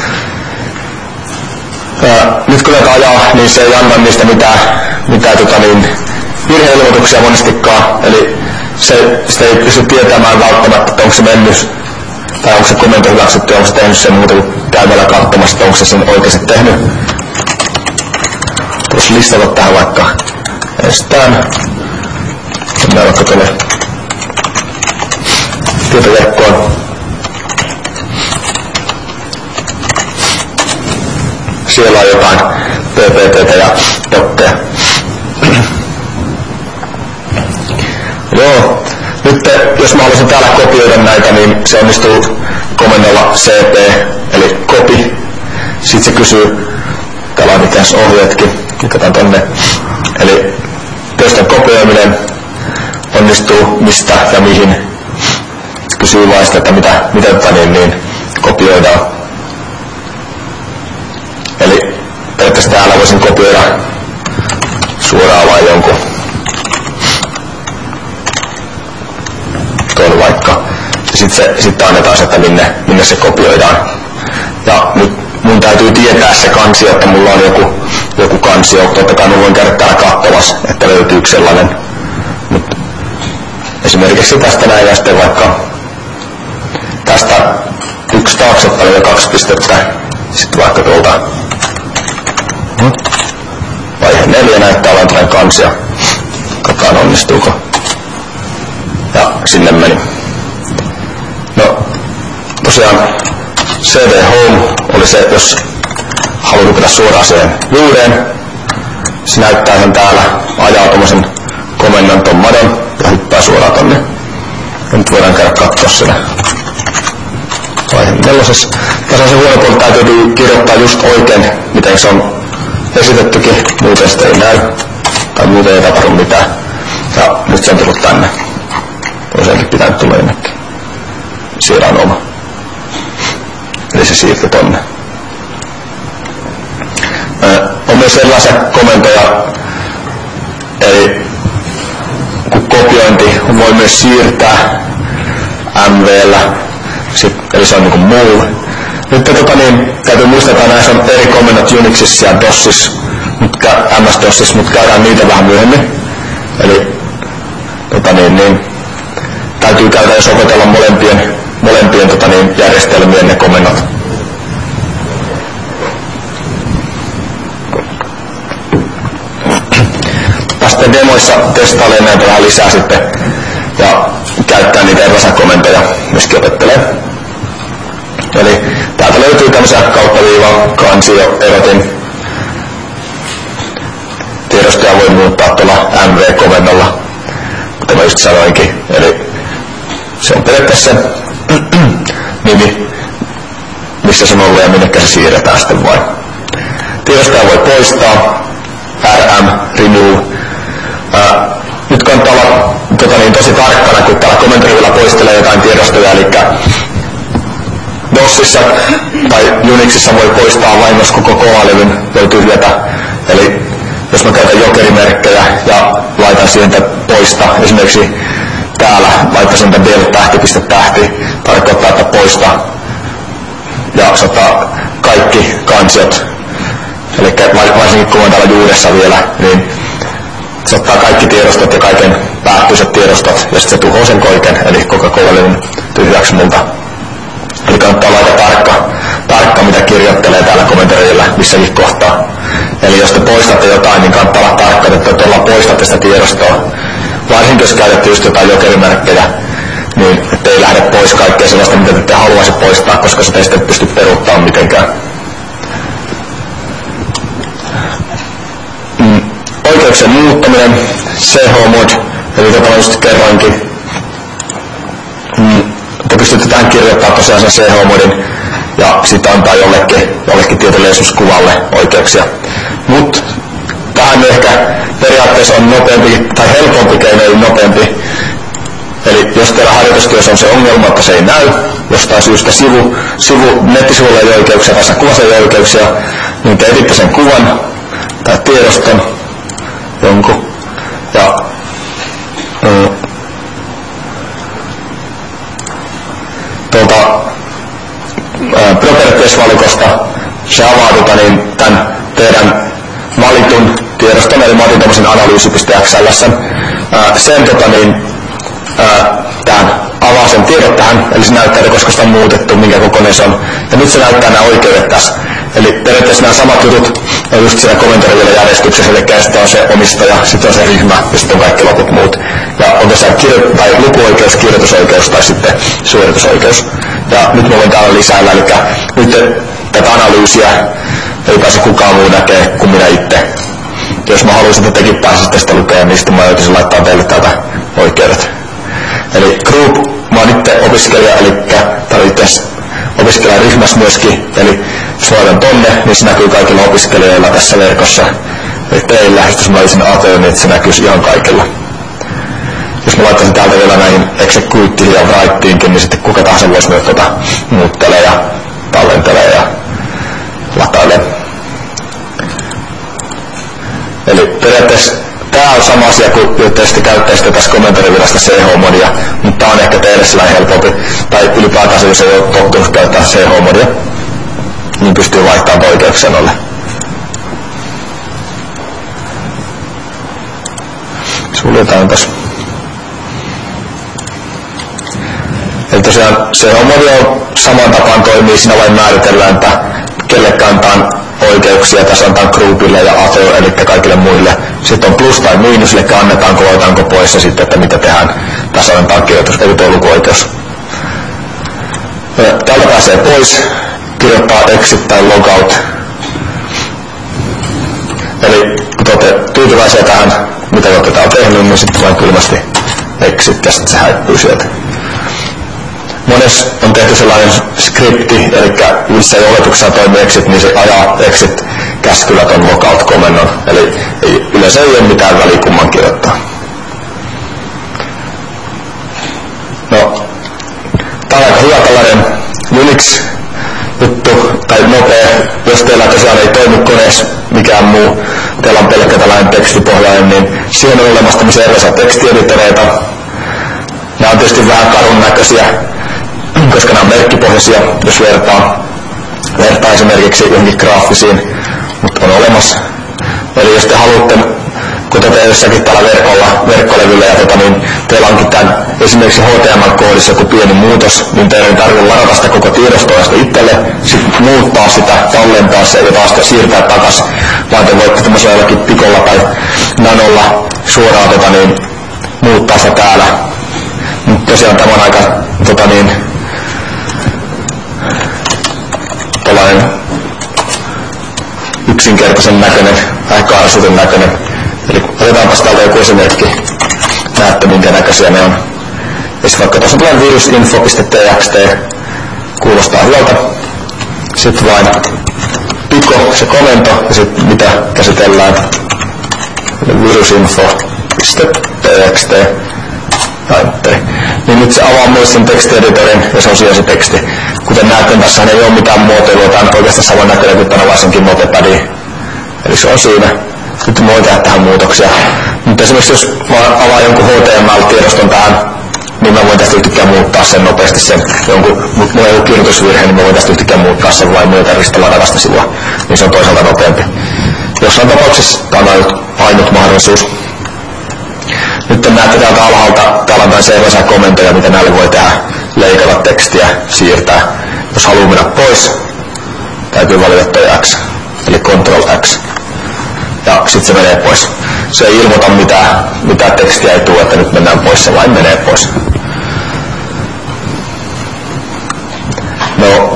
Nyt kun näitä ajaa, niin se ei anna niistä mitään virheilmoituksia monestikaan. Eli sitä ei pysty tietämään välttämättä, että onko se mennyt, tai onko se komento hyväksytty, onko se tehnyt sen muuta kuin käymällä katsomassa, että onko se sen oikeasti tehnyt. Voisi listata tähän vaikka estään. Mennään vaikka tuonne tietoverkkoon. Siellä on jotain PPT:tä ja dotteja. Joo, nyt jos mä haluaisin täällä kopioida näitä, niin se onnistuu komennolla cp, eli copy. Sitten se kysyy, täällä on itse asiassa ohjeetkin, klikkataan tonne. Eli teoston kopioiminen onnistuu mistä ja mihin. Se kysyy vain sitä, että mitä kopioidaan. Eli periaatteessa täällä voisin kopioida suoraan vain jonkun tuon vaikka. Ja sitten annetaan se, että minne se kopioidaan. Ja nyt mun täytyy tietää se kansio, että mulla on joku kansio. Totta kai mä voin käydä täällä katsomassa, että löytyykö sellainen. Mut esimerkiksi tästä näin ja sitten vaikka tästä 1 taaksepäin ja 2 pistettä. Sitten vaikka tuolta vaihe 4 näyttää olevan tällainen kansio. Katsotaan onnistuuko. Ja sinne meni. No tosiaan CD Home oli se, jos haluaa hypätä suoraan siihen juureen. Se näyttää sen täällä, ajaa tommosen komennon ton madon ja hyppää suoraan tonne. Ja nyt voidaan käydä katsoa sitä vaihe 4. Tässä on se huono puoli, täytyy kirjoittaa just oikein, miten se on esitettykin, muuten sitä ei näy, tai muuten ei tapahdu mitään. Ja nyt se on tullut tänne. Tosiaankin pitää tulla jonnekin. Siellä on oma. Eli se siirtyi tonne. On myös erilaisia komentoja, eli kun kopiointi voi myös siirtää MV:llä, eli se on niin kuin muu. Nyt täytyy muistaa, että näissä on eri komennot Unixissa ja DOSissa, MS-DOSissa, mutta käydään niitä vähän myöhemmin. Eli täytyy käydä ja sovitella molempien järjestelmien ne komennot. Päästään demoissa testailemaan näitä vähän lisää sitten ja käyttää niitä erilaisia komentoja, myöskin opettelee. Eli täältä löytyy tämmöisiä kautta-viiva kansio-erotin. Tiedostoja voi muuttaa tuolla MV-komennolla, kuten mä just sanoinkin. Eli se on periaatteessa nimi, missä se on ollut ja minnekä se siirretään sitten vain. Tiedostoja voi poistaa, RM, remove. Nyt kannattaa olla tosi tarkkana, kun täällä komentorivilla poistelee jotain tiedostoja, eli DOSissa tai Unixissa voi poistaa vain, jos koko kovalevyn voi tyhjätä. Eli jos mä käytän jokerimerkkejä ja laitan siihen poista, esimerkiksi täällä laittaisin del tähti, tarkoittaa, että poista ja kaikki kansiot. Eli varsinkin kun on täällä juuressa vielä, niin se ottaa kaikki tiedostot ja kaiken päättyiset tiedostot ja sitten se tuhoaa sen koiken, eli koko kovalevyn tyhjäksi multa. Eli kannattaa olla aika tarkka, mitä kirjoittelee täällä komentorilla missäkin kohtaa. Eli jos te poistatte jotain, niin kannattaa olla tarkka, että tuolla poistatte sitä tiedostoa. Varsinkin jos käytätte just jotain jokerimerkkejä, niin ettei lähde pois kaikkea sellaista, mitä te haluaisi poistaa, koska sitä ei sitten pysty peruuttamaan mitenkään. Oikeuksien muuttaminen, CH-mod, eli tätä just kerroinkin. Te pystytte tähän kirjoittamaan tosiaan sen CH-modin ja sitten antaa jollekin tietoleisuuskuvalle oikeuksia. Mut tähän ehkä periaatteessa on nopeampi tai helpompi keino, eli nopeampi. Eli jos teillä harjoitustyössä on se ongelma, että se ei näy, jostain syystä nettisivuilla ei oikeuksia tai kuvassa ei oikeuksia, niin te etitte sen kuvan tai tiedoston jonkun ja Properties-valikosta se avaa niin tämän teidän valitun tiedoston, eli mä otin tämmösen analyysi.xls. Sen tähän avaa sen tiedot tähän, eli se näyttää, koska sitä on muutettu, minkä kokoinen se on. Ja nyt se näyttää nämä oikeudet tässä. Eli periaatteessa nämä samat jutut on just siinä komentoivilla järjestyksessä, eli sitten on se omistaja, sitten on se ryhmä ja sitten on kaikki loput muut. Ja on tässä lukuoikeus, kirjoitusoikeus tai sitten suoritusoikeus. Ja nyt mä voin täällä lisäillä, eli nyt tätä analyysiä ei pääse kukaan muu näkee kuin minä itse. Jos mä haluaisin, että tekin pääsisitte sitä lukea, niin sitten mä joutuisin laittaa teille täältä oikeudet. Eli group, mä oon itse opiskelija, eli tarvittais opiskelijaryhmässä myöskin, eli jos mä laitan tonne, niin se näkyy kaikilla opiskelijoilla tässä verkossa. Eli teillä, jos mä laitan ATO, niin se näkyisi ihan kaikilla. Jos mä laittaisin täältä vielä näihin executiin ja writeinkin, niin sitten kuka tahansa voisi myös muuttelee ja tallentelee ja latailee. Eli periaatteessa tää on sama asia kuin tietysti käyttäisitte tässä komentorivirasta CH-modia, mutta tää on ehkä teille sellainen helpompi, tai ylipäätään jos ei ole tottunut käyttää CH-modia, niin pystyy vaihtamaan oikeuksia noille. Suljetaan tässä. Eli tosiaan CH-modia on saman tapaan toimii, siinä vain määritellään, että kelle antaa oikeuksia, tässä antaa groupille ja ATO, eli kaikille muille. Sitten on plus tai miinus, eli annetaanko, voitaanko pois ja sitten, että mitä tehdään. Tässä annetaan kirjoitus, eli tuo lukuoikeus. Tällä pääsee pois, kirjoittaa exit tai logout. Eli kun te olette tyytyväisiä tähän, mitä te olette täällä tehnyt, niin sitten vain kylmästi exit ja sitten se häipyy sieltä. Monessa on tehty sellainen skripti, eli missä ei oletuksena toimi exit, niin se ajaa exit-käskyllä ton logout-komennon. Eli yleensä ei ole mitään väliä kumman kirjoittaa. No, tää on aika hyvä tällainen Unix-juttu, tai nopea, jos teillä tosiaan ei toimi koneessa mikään muu, teillä on pelkkä tällainen tekstipohjainen, niin siihen on olemassa tämmöisiä erilaisia tekstieditoreita. Nämä on tietysti vähän karun näköisiä, koska nämä on merkkipohjaisia, jos vertaa esimerkiksi johonkin graafisiin, mutta on olemassa. Eli jos te haluatte, kun te jossakin täällä verkkolevyllä ja niin teillä onkin tämän esimerkiksi HTML-koodissa joku pieni muutos, niin teidän ei tarvitse ladata sitä koko tiedostoa itselle, sitten muuttaa sitä, tallentaa se ja taas siirtää takaisin, vaan te voitte tämmöisellä jollakin pikolla tai nanolla suoraan muuttaa sitä täällä. Mutta tosiaan tämä on aika yksinkertaisen näköinen, aika arsuten näköinen. Eli otetaanpas täältä joku esimerkki, näette minkä näköisiä ne on. Ja vaikka tuossa tulee virusinfo.txt, kuulostaa hyvältä. Sitten vain piko, se komento, ja sitten mitä käsitellään. Virusinfo.txt. Niin nyt se avaa myös sen tekstieditorin, ja se on siellä se teksti. Kuten näette, tässä ei ole mitään muotoilua, tämä on oikeastaan saman näköinen kuin tänävaisenkin notepadi. Eli se on siinä. Nyt mä voin tehdä tähän muutoksia. Mutta esimerkiksi jos mä avaan jonkun HTML-tiedoston tähän, niin mä voin tästä yhtäkkiä muuttaa sen nopeasti sen mulla on joku kirjoitusvirhe, niin mä voin tästä yhtäkkiä muuttaa sen vain muuta ladata sivua. Niin se on toisaalta nopeampi. Jossain tapauksessa tämä on ainut mahdollisuus. Nyt näette täältä alhaalta, täällä on sellaisia komentoja, mitä näille voi tehdä. Leikata tekstiä, siirtää. Jos haluaa mennä pois, täytyy valita toi X, eli Ctrl X. Ja sitten se menee pois. Se ei ilmoita mitään tekstiä ei tule, että nyt mennään pois, se vain menee pois. No,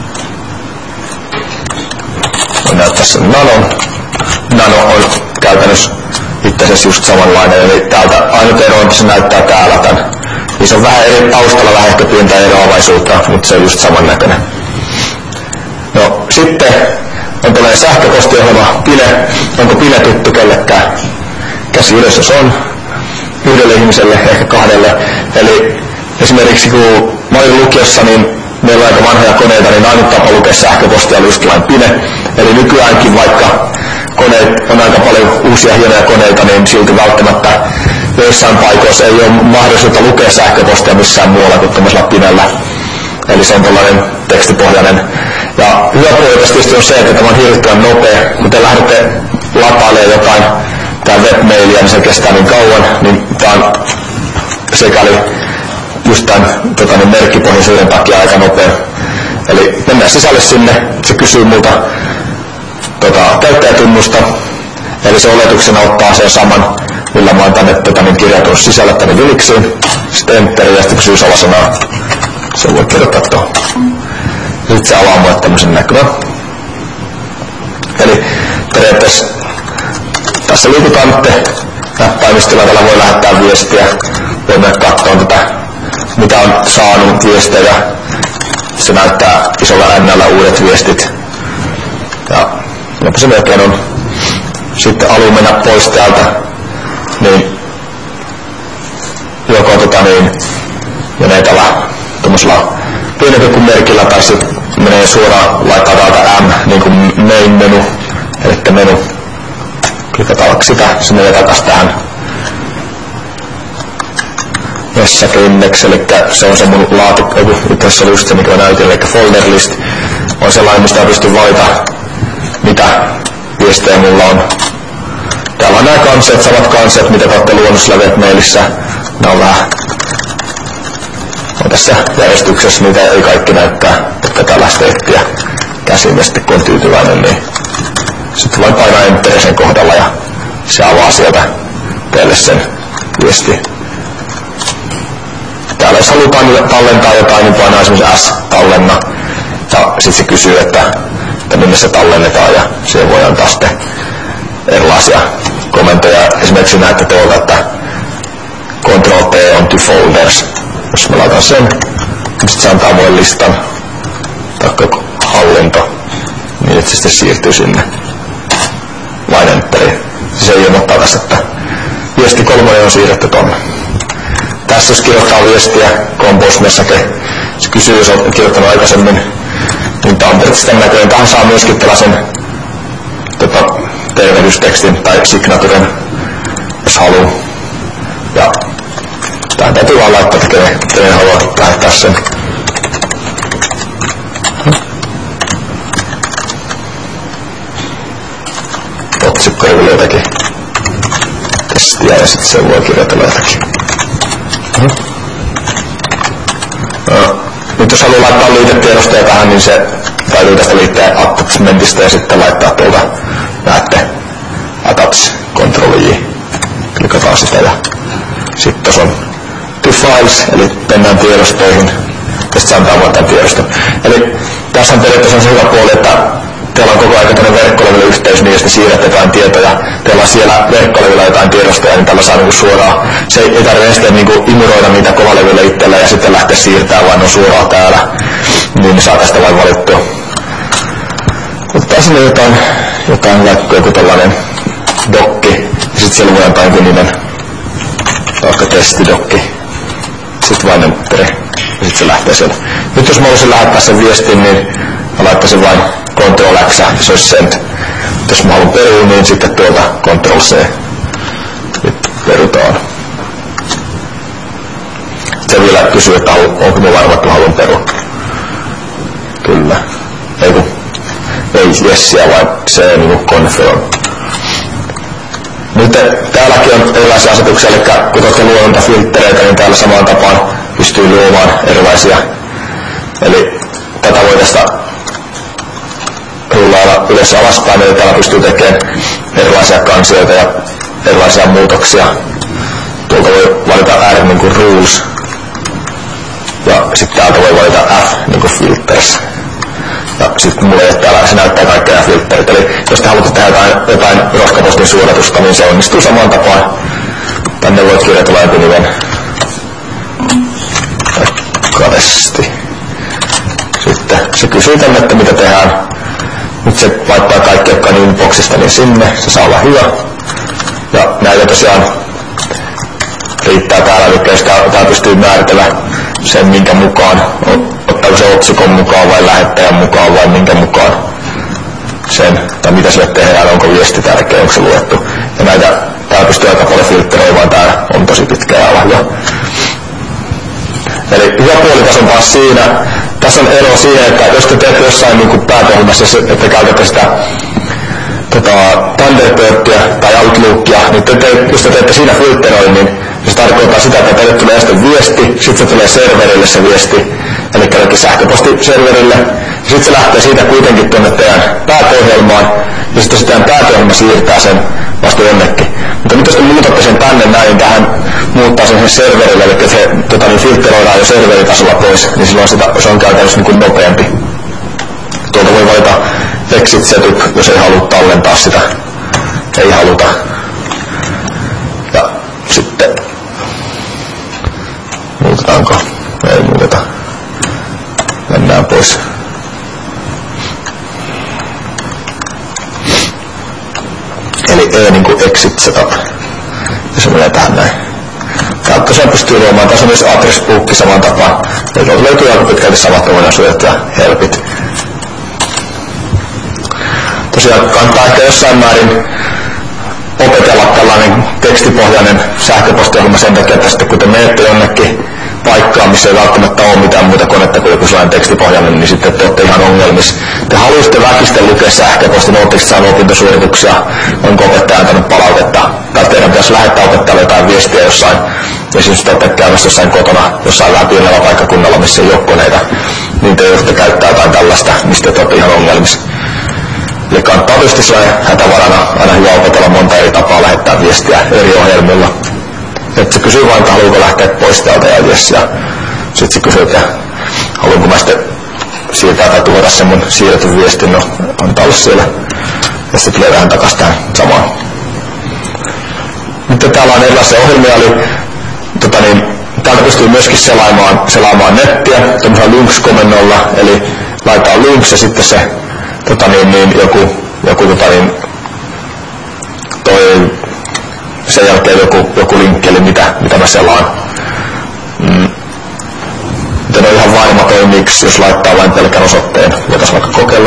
näyttää sen nanon. Nano on käytännössä itse asiassa just samanlainen, eli täältä ainut ero on, että se näyttää täällä tän. Niin se on vähän eri taustalla, vähän ehkä pientä eroavaisuutta, mutta se on just samannäköinen. No sitten on tällainen sähköpostiohjelma, Pile. Onko Pile tuttu kellekään? Käsi ylös jos on. Yhdelle ihmiselle, ehkä kahdelle. Eli esimerkiksi kun mä olin lukiossa, niin meillä on aika vanhoja koneita, niin ainut tapa lukea sähköpostia oli just pine. Eli nykyäänkin, vaikka koneet on aika paljon uusia hienoja koneita, niin silti välttämättä joissain paikoissa ei ole mahdollisuutta lukea sähköpostia missään muualla kuin tämmöisellä pinellä. Eli se on tällainen tekstipohjainen. Ja hyvä puoli tietysti on se, että tämä on hirvittävän nopea. Kun te lähdette latailemaan jotain webmailia, niin se kestää niin kauan, niin tämä on sekäli just tämän merkkipohjaisuuden takia aika nopea. Eli mennään sisälle sinne, se kysyy multa käyttäjätunnusta, eli se oletuksena ottaa sen saman, millä mä oon tänne kirjautunut sisälle tänne Viliksiin. Sitten enter ja sitten kysyy salasanaa. Se voi kirjoittaa tuohon. Sitten se avaa mulle tämmöisen näkymän. Eli periaatteessa tässä liikutaan nyt näppäimistöllä, tällä voi lähettää viestiä. Voi mennä katsomaan tätä, mitä on saanut viestejä. Se näyttää isolla N:llä uudet viestit. Ja sen jälkeen on sitten haluaa mennä pois täältä, niin joko menee tällä tuollaisella pienellä merkillä tai sitten menee suoraan, laittaa täältä M niin kuin main menu, eli menu. Klikataan sitä, se menee takaisin tähän Message Index, eli se on se mun laatikko, tässä oli just se, mikä mä näytin, eli folder list on sellainen, mistä pystyy valita, mitä viestejä mulla on. Täällä on nämä kanset, samat kanset, mitä te olette luonut sillä webmailissa. Nämä on vähän tässä järjestyksessä, niitä ei kaikki näyttää, että tällaista etsiä käsin, ja sitten kun on tyytyväinen, niin sitten vain painaa enter sen kohdalla ja se avaa sieltä teille sen viesti. Täällä jos halutaan tallentaa jotain, niin painaa esimerkiksi S-tallenna. Ja sitten se kysyy, että minne se tallennetaan, ja siihen voi antaa sitten erilaisia komentoja. Esimerkiksi näette tuolta, että Ctrl-P on to folders. Jos mä laitan sen, niin sitten se antaa mulle listan, taikka hallinto, niin että se sitten siirtyy sinne. Vain enteri. Se ilmoittaa tässä, että viesti 3 on siirretty tonne. Tässä jos kirjoittaa viestiä, Compose Message, se kysyy, jos olet kirjoittanut aikaisemmin, niin tämä on periaatteessa näköinen. Tähän saa myöskin tällaisen tervehdystekstin tai signaturen, jos haluaa. Ja tähän täytyy vaan laittaa, että kenen haluaa lähettää sen. Otsikko ei ole jotakin testiä ja sitten se voi kirjoitella jotakin. Nyt jos haluaa laittaa liitetiedostoja tähän, niin se täytyy tästä liittää attachmentista ja sitten laittaa tuolta, näette, attach, Ctrl-J, klikataan sitä ja sitten tuossa on to files, eli mennään tiedostoihin ja sitten se antaa vaan tämän tiedoston. Eli tässä on periaatteessa se hyvä puoli, että teillä on koko ajan tämmöinen verkkolevyllä yhteys, niin jos te siirrätte jotain tietoja, teillä on siellä verkkolevyllä jotain tiedostoja, niin tällä saa niinku suoraan. Se ei tarvitse sitten niinku imuroida niitä kovalevyllä itsellä ja sitten lähteä siirtämään, vaan on suoraan täällä. Niin saa tästä vain valittua. Ottaa sinne jotain vaikka joku tällainen dokki, ja sitten siellä voi antaa jonkun nimen, vaikka testidokki. Sitten vain enteri, ja sitten se lähtee sieltä. Nyt jos mä haluaisin lähettää sen viestin, niin mä laittaisin vain Ctrl-X, ja se olisi send. Jos mä haluan perua, niin sitten tuolta Ctrl-C. Nyt perutaan. Se vielä kysyy, että onko mä varma, että mä haluan perua. Kyllä. Ei jessiä, vaan se niin kuin confirm. Nyt täälläkin on erilaisia asetuksia, eli kun te olette luonut filttereitä, niin täällä samaan tapaan pystyy luomaan erilaisia. Eli tätä voi tästä rullailla ylös alaspäin, eli täällä pystyy tekemään erilaisia kansioita ja erilaisia muutoksia. Tuolta voi valita R niin kuin rules, ja sitten täältä voi valita F niin kuin filters. Ja sitten mulla ei ole täällä, se näyttää kaikkea filterit. Eli jos te haluatte tehdä jotain roskapostin suoratusta, niin se onnistuu samaan tapaan. Tänne voit kirjoitella etunimen. Kadesti. Sitten se kysyy tänne, että mitä tehdään. Nyt se laittaa kaikki, jotka on inboxista, niin sinne. Se saa olla hyvä. Ja näitä tosiaan riittää täällä, eli jos tää pystyy määritellä sen minkä mukaan, ottaako se otsikon mukaan vai lähettäjän mukaan vai minkä mukaan sen, tai mitä sille tehdään, onko viesti tärkeä, onko se luettu. Ja näitä, tää pystyy aika paljon filtteröimään, tää on tosi pitkä ja hyvä. Eli hyvä puoli tässä on taas siinä, tässä on ero siihen, että jos te teette jossain niin päätelmässä, että käytätte sitä Thunderbirdia tai Outlookia, niin jos te teette siinä filtteroinnin, niin se tarkoittaa sitä, että teille tulee ensin viesti, sitten se tulee serverille se viesti, eli jollekin sähköpostiserverille, ja sitten se lähtee siitä kuitenkin tuonne teidän päätöohjelmaan, ja sitten se teidän päätöohjelma siirtää sen vasta jonnekin. Mutta nyt jos te muutatte sen tänne näin, niin tähän muuttaa sen serverille, eli se filtteroidaan jo serveritasolla pois, niin silloin se on käytännössä niin kuin nopeampi. Tuolta voi valita exit setup, jos ei halua tallentaa sitä. Ei haluta. Ja sitten muutetaanko? Ei muuteta. Mennään pois. Eli E niin kuin exit setup. Ja se menee tähän näin. Tää tosiaan pystyy luomaan. Tässä on myös address book saman tapaan. Eli löytyy aika pitkälti samat ominaisuudet ja helpit. Tosiaan kannattaa ehkä jossain määrin opetella tällainen tekstipohjainen sähköpostiohjelma sen takia, että sitten kun te menette jonnekin paikkaan, missä ei välttämättä ole mitään muuta konetta kuin joku sellainen tekstipohjainen, niin sitten te olette ihan ongelmissa. Te haluaisitte väkisten lukea sähköpostin, oletteko saanut opintosuorituksia, onko opettaja antanut palautetta, tai teidän pitäisi lähettää opettajalle jotain viestiä jossain, esimerkiksi te olette käymässä jossain kotona, jossain vähän pienellä paikkakunnalla, missä ei ole koneita, niin te joudutte käyttää jotain tällaista, mistä te olette ihan ongelmissa. Eli kannattaa tietysti sellainen hätävarana aina hyvä opetella monta eri tapaa lähettää viestiä eri ohjelmilla. Että se kysyy vain, että haluanko lähteä pois täältä ja jes, ja sit se kysyy, että haluanko mä sitten siirtää tai tuoda sen mun siirretyn viestin, no antaa olla siellä. Ja sitten tulee vähän takas tähän samaan. Nyt täällä on erilaisia ohjelmia, eli täältä pystyy myöskin selaamaan nettiä tämmöisellä Lynx-komennolla, eli laitetaan Lynx ja sitten se sen jälkeen joku linkki, eli mitä mä selaan. Miten on ihan varma toimiiksi, jos laittaa vain pelkän osoitteen. Voitaisiin vaikka kokeilla.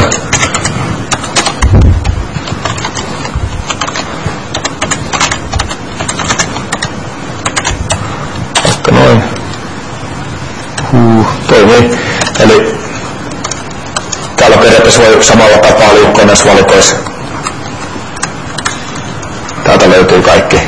Vaikka noin. Toimii. Eli täällä periaatteessa voi samalla tapaa liikkua näissä valikoissa. Täältä löytyy kaikki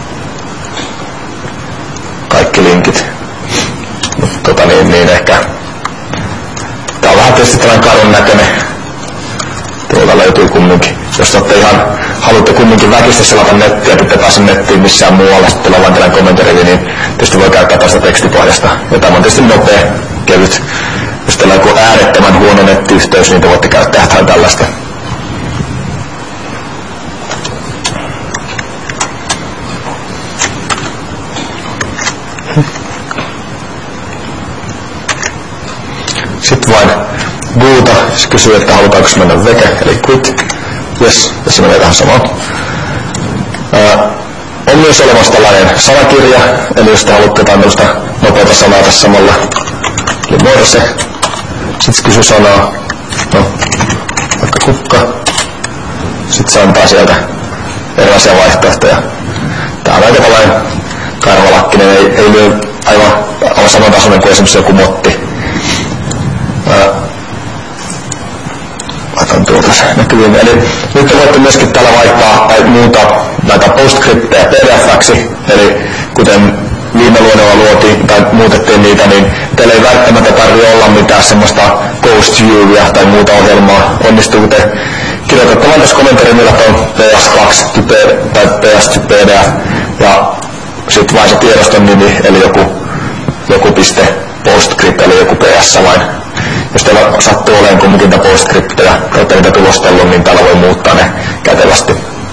linkit. Mutta ehkä tää on vähän tietysti tällainen kadon näköinen. Tuolta löytyy kumminkin. Jos haluatte kumminkin väkistä selata nettiä, ette pääse nettiin missään muualla, sitten on vain tällainen kommentorivi, niin tietysti voi käyttää tästä tekstipohjasta. Ja tämä on tietysti nopea, kevyt. Jos teillä on joku äärettömän huono nettiyhteys, niin te voitte käyttää jotain tällaista. Sitten vain boota, se kysyy, että halutaanko mennä veke, eli quit. Yes, ja se menee tähän samaan. On myös olemassa tällainen sanakirja, eli jos te haluatte jotain tällaista nopeata sanaa tässä samalla, eli morse. Sitten se kysyy sanaa, no, vaikka kukka. Sitten se antaa sieltä erilaisia vaihtoehtoja. Tää on aika tällainen karvalakkinen, ei lyö aivan samantasoinen kuin esimerkiksi joku motti. Laitan tuolta näkyviin. Eli nyt te voitte myöskin täällä vaihtaa tai muuttaa näitä postscriptejä pdf-ksi. Eli kuten viime luonnolla tai muutettiin niitä, niin teillä ei välttämättä tarvitse olla mitään semmoista Ghost Viewia tai muuta ohjelmaa. Onnistuu, kun te kirjoitatte vain tässä kommentorimilla tuon PS2 tai PS PDF ja sitten vain se tiedoston nimi, eli joku piste postscript, eli joku PS vain. Jos teillä sattuu olemaan kumminkin niitä postscriptejä tai niitä tulostellut, niin täällä voi muuttaa ne kätevästi.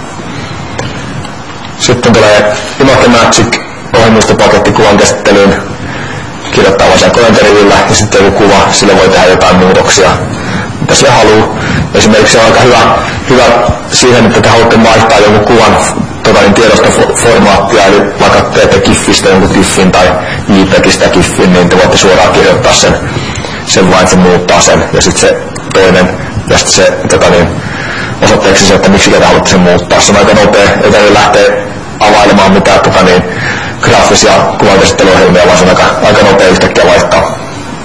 Sitten tulee ImageMagick ohjelmistopaketti kuvan käsittelyyn. Kirjoittaa vain sen komentorivillä ja sitten joku kuva, sille voi tehdä jotain muutoksia, mitä sille haluaa. Esimerkiksi on aika hyvä siihen, että te haluatte vaihtaa jonkun kuvan tiedostoformaattia, eli vaikka teette GIFistä jonkun GIFin tai JPEGistä GIFin, niin te voitte suoraan kirjoittaa sen vain, se muuttaa sen, ja sitten se toinen, ja sitten se osoitteeksi se, että miksi te haluatte sen muuttaa. Se on aika nopea, ei tarvitse lähteä availemaan mitään graafisia kuvankäsittelyohjelmia, vaan se on aika nopea yhtäkkiä laittaa.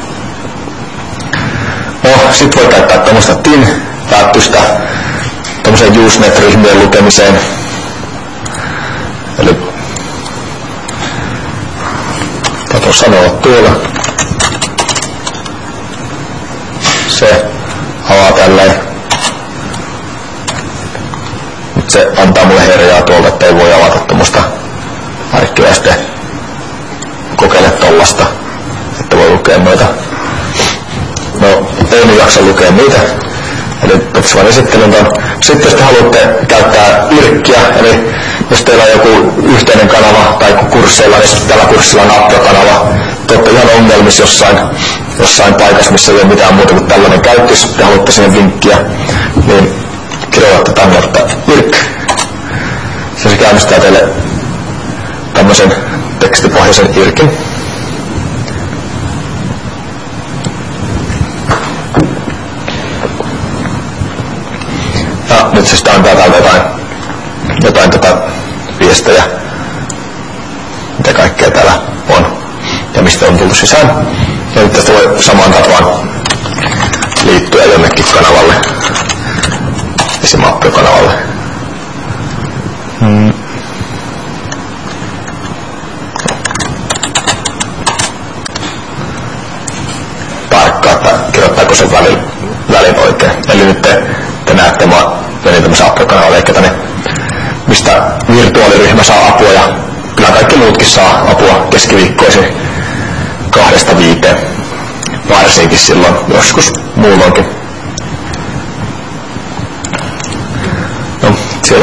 No, sit voi käyttää tämmöistä TIN-päättystä tämmöiseen Usenet-ryhmien lukemiseen. Eli täytyy sanoa tuolla. Se avaa tälleen. Nyt se antaa mulle herjaa tuolta, että ei voi avata tämmöistä arkkia. Sitten kokeile tollasta, että voi lukea noita. No, ei nyt jaksa lukea niitä. Eli otas vain esittelyn ton. Sitten jos te haluatte käyttää IRCkiä, eli jos teillä on joku yhteinen kanava tai kursseilla, niin tällä kurssilla on Appio-kanava. Te olette ihan ongelmissa jossain paikassa, missä ei ole mitään muuta kuin tällainen käyttys, ja haluatte sinne vinkkiä, niin kirjoitatte tänne, että IRC. Se käynnistää teille tämmöisen tekstipohjaisen IRCin. Ja nyt se sitä antaa täältä jotain viestejä, mitä kaikkea täällä on ja mistä on tullut sisään. Ja nyt tästä voi samaan tapaan liittyä jonnekin kanavalle, esim. Appio-kanavalle. Tarkkaa, että kirjoittaako sen välin oikein. Eli nyt te näette, mä menin tämmöisen Appio-kanavalle, eikä mistä virtuaaliryhmä saa apua, ja kyllä kaikki muutkin saa apua keskiviikkoisin 2–5. Varsinkin silloin joskus muulloinkin. No, siellä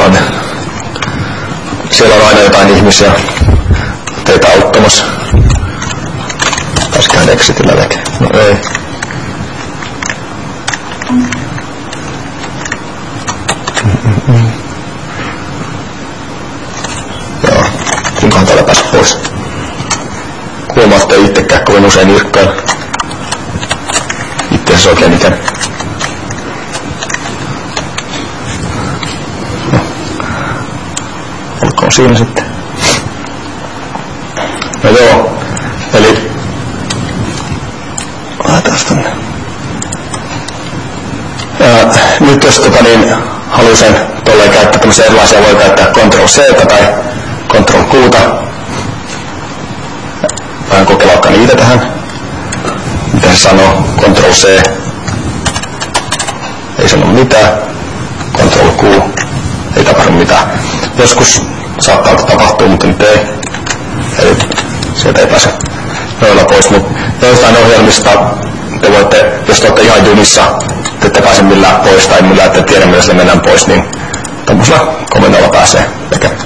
on aina jotain ihmisiä teitä auttamassa. Taisikohan exitillä näkee? No ei. Joo, kuinkahan täällä pääsi pois? Huomaatte itsekään kovin usein irkkaan. Itse asiassa oikein ikään. No. Olkoon siinä sitten. No joo, eli laitetaan tonne. Nyt jos haluaisin tolleen käyttää tämmöisiä erilaisia, voi käyttää Ctrl-C tai Ctrl-Q:ta. Vähän kokeilla vaikka niitä tähän. Mitä se sanoo? Ctrl-C. Ei sano mitään. Ctrl-Q. Ei tapahdu mitään. Joskus saattaa tapahtua, mutta nyt ei. Eli sieltä ei pääse noilla pois. Mutta joistain ohjelmista te voitte, jos te olette ihan junissa, te ette pääse millään pois tai millään ette tiedä, millä sille mennään pois, niin tommosella komentolla pääsee tekemään.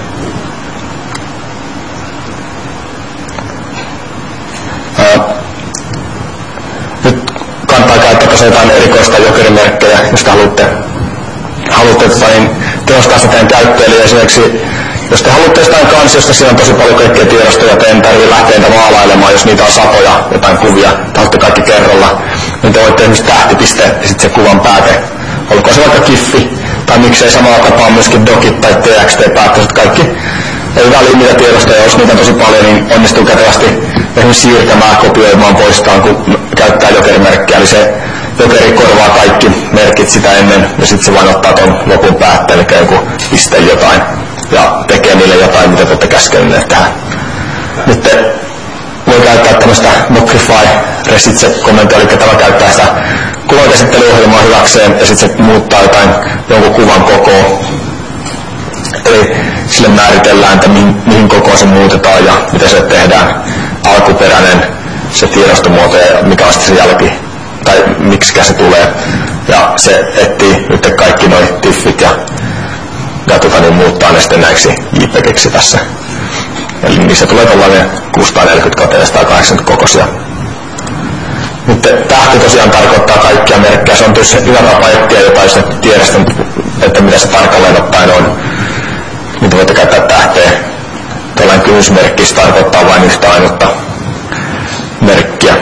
Nyt kannattaa käyttää tosiaan jotain erikoista jokerimerkkejä, jos te haluatte tehostaa sitä teidän käyttöä. Eli esimerkiksi jos te haluatte jostain kansiosta, siinä on tosi paljon kaikkia tiedostoja, te en tarvitse lähteä niitä maalailemaan, jos niitä on satoja, jotain kuvia, te haluatte kaikki kerralla, niin te voitte esimerkiksi tähtipiste ja sitten se kuvan pääte. Olkoon se vaikka GIFfi, tai miksei samalla tapaa myöskin docit tai TXT-päätteet, kaikki. Ei väliä mitä tiedostoja, jos niitä on tosi paljon, niin onnistuu kätevästi esimerkiksi siirtämään, kopioimaan, poistaan, kun käyttää jokerimerkkiä. Eli se jokeri korvaa kaikki merkit sitä ennen, ja sitten se vain ottaa ton lopun päätteen, eli joku piste jotain, ja tekee niille jotain, mitä te olette käskeneet tähän. Nyt voi käyttää tämmöistä Mockrify Resitset-kommentoa, eli tämä käyttää sitä kuvankäsittelyohjelmaa hyväkseen, ja sitten se muuttaa jonkun kuvan kokoa. Eli sille määritellään, että mihin kokoon se muutetaan ja miten se tehdään alkuperäinen se tiedostomuoto ja mikä on se jälki, tai miksikä se tulee. Ja se etsii nyt kaikki noi tiffit ja niin muuttaa ne sitten näiksi JPEGiksi tässä. Eli niissä tulee tällainen 640x180 kokoisia. Nyt tähti tosiaan tarkoittaa kaikkia merkkejä. Se on tietysti hyvä tapa etsiä jotain, jos et tiedä, että mitä se tarkalleen ottaen on. Niin Sitten voitte käyttää tähteä. Tällainen kynnysmerkki tarkoittaa vain yhtä ainutta merkkiä.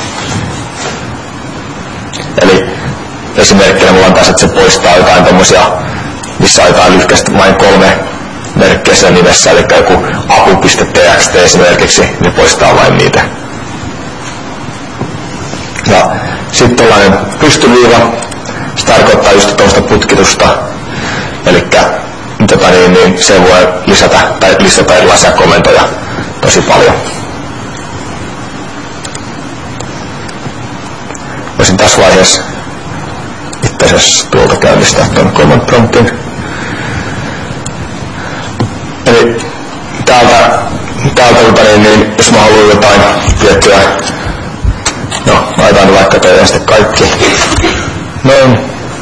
Eli esimerkkinä mulla on taas, että se poistaa jotain tommosia, missä on jotain lyhkäistä vain 3 merkkiä sen nimessä, eli joku apu.txt esimerkiksi, niin poistaa vain niitä. Ja sitten tällainen pystyviiva, se tarkoittaa just tuosta putkitusta, eli se voi lisätä erilaisia komentoja tosi paljon. Voisin tässä vaiheessa itse asiassa tuolta käynnistää tuon command promptin. Eli täältä jos mä haluan jotain tiettyä, laitan vaikka toi ja sitten kaikki. Noin.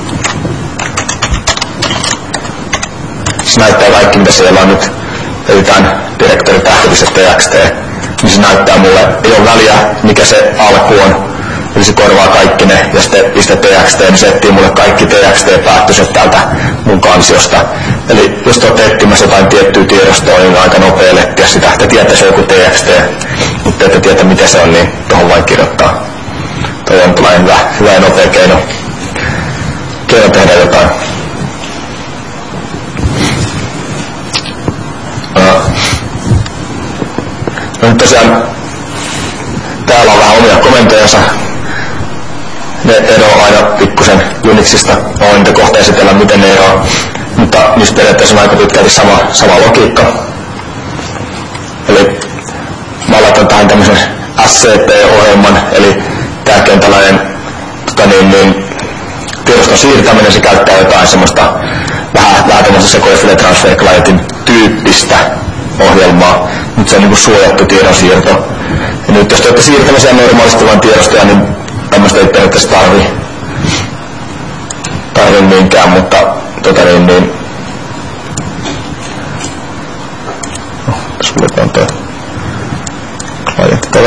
Se näyttää kaikki, mitä siellä on nyt. Editään direktori tähti.txt, niin se näyttää mulle, ei ole väliä, mikä se alku on. Eli se korvaa kaikki ne, ja sitten pistä txt, niin se etsii mulle kaikki txt-päättyset täältä mun kansiosta. Eli jos te olette etsimässä jotain tiettyä tiedostoa, niin aika nopea lettiä sitä. Te tietää, se on joku txt, mutta ette tiedä, mitä se on, niin tuohon vain kirjoittaa. Toi on tällainen hyvä ja nopea keino tehdä jotain. No nyt tosiaan täällä on vähän omia komentojansa. Ne eroaa aina pikkusen Unixista. Olen niitä kohta esitellä, miten ne eroaa. Mutta niissä periaatteessa on aika pitkälti sama logiikka. Eli mä laitan tähän tämmöisen SCP-ohjelman, eli tääkin on tällainen tiedoston siirtäminen, se käyttää jotain semmoista vähän tämmöistä sekoifile transfer clientin tyyppistä ohjelmaa, mutta se on niinku suojattu tiedonsiirto. Ja nyt jos te olette siirtämisiä normaalisti vain tiedostoja, niin tämmöistä ei periaatteessa tarvi minkään, mutta tässä luetaan toi klientti tällä.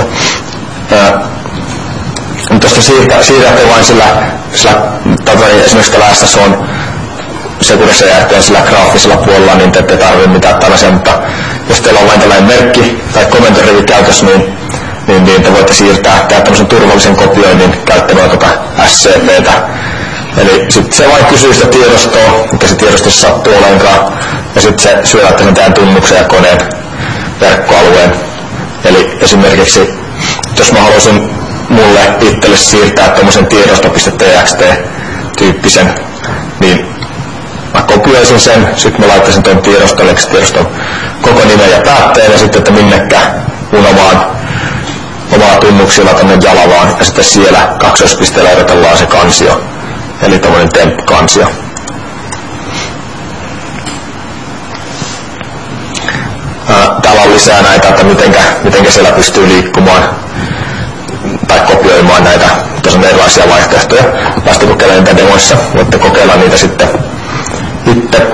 Mutta jos te siirrätte vain sillä esimerkiksi tällä SS on Securessa jäähteen sillä graafisella puolella, niin te ette tarvitse mitään tällaisia, mutta jos teillä on vain tällainen merkki tai komentorivi käytössä, niin te voitte tehdä tämmöisen turvallisen kopioinnin käyttämään tuota SCPtä. Eli sitten se vain kysyy sitä tiedostoa, mikä se tiedosto sattuu ollenkaan, ja sitten se syöttää sen teidän tunnuksen ja koneen verkkoalueen. Eli esimerkiksi, jos mä haluaisin mulle itselle siirtää tämmöisen tiedosto.txt-tyyppisen, niin mä kopioisin sen, sitten mä laittaisin tuon tiedoston koko nimen ja päätteen, ja sitten, että minnekä mun omaa tunnuksilla tänne Jalavaan, ja sitten siellä kaksoispisteellä erotellaan se kansio, eli tämmöinen temp-kansio. Täällä on lisää näitä, että mitenkä siellä pystyy liikkumaan tai kopioimaan näitä. Tässä on erilaisia vaihtoehtoja. Vasta kokeilemaan niitä demoissa. Voitte kokeilla niitä sitten itse.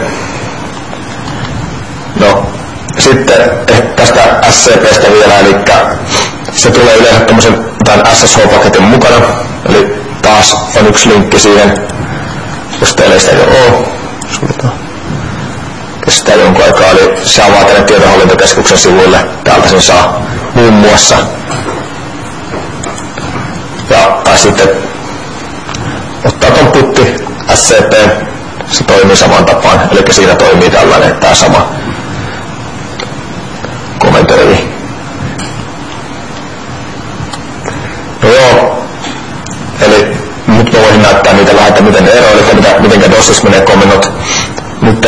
No, sitten tästä SCPstä vielä, eli se tulee yleensä tämmöisen SSH-paketin mukana. Eli taas on yksi linkki siihen, jos teillä ei sitä jo ole. Suljetaan. Kestää jonkun aikaa, eli se avaa tänne tietohallintokeskuksen sivuille. Täältä sen saa muun muassa. Tai sitten ottaa ton putti SCP, se toimii samaan tapaan, eli siinä toimii tällainen, tää sama komentorivi. No joo, eli nyt mä voisin näyttää niitä vähän, että miten ne eroaa, eli miten DOSissa menee komennot. Mutta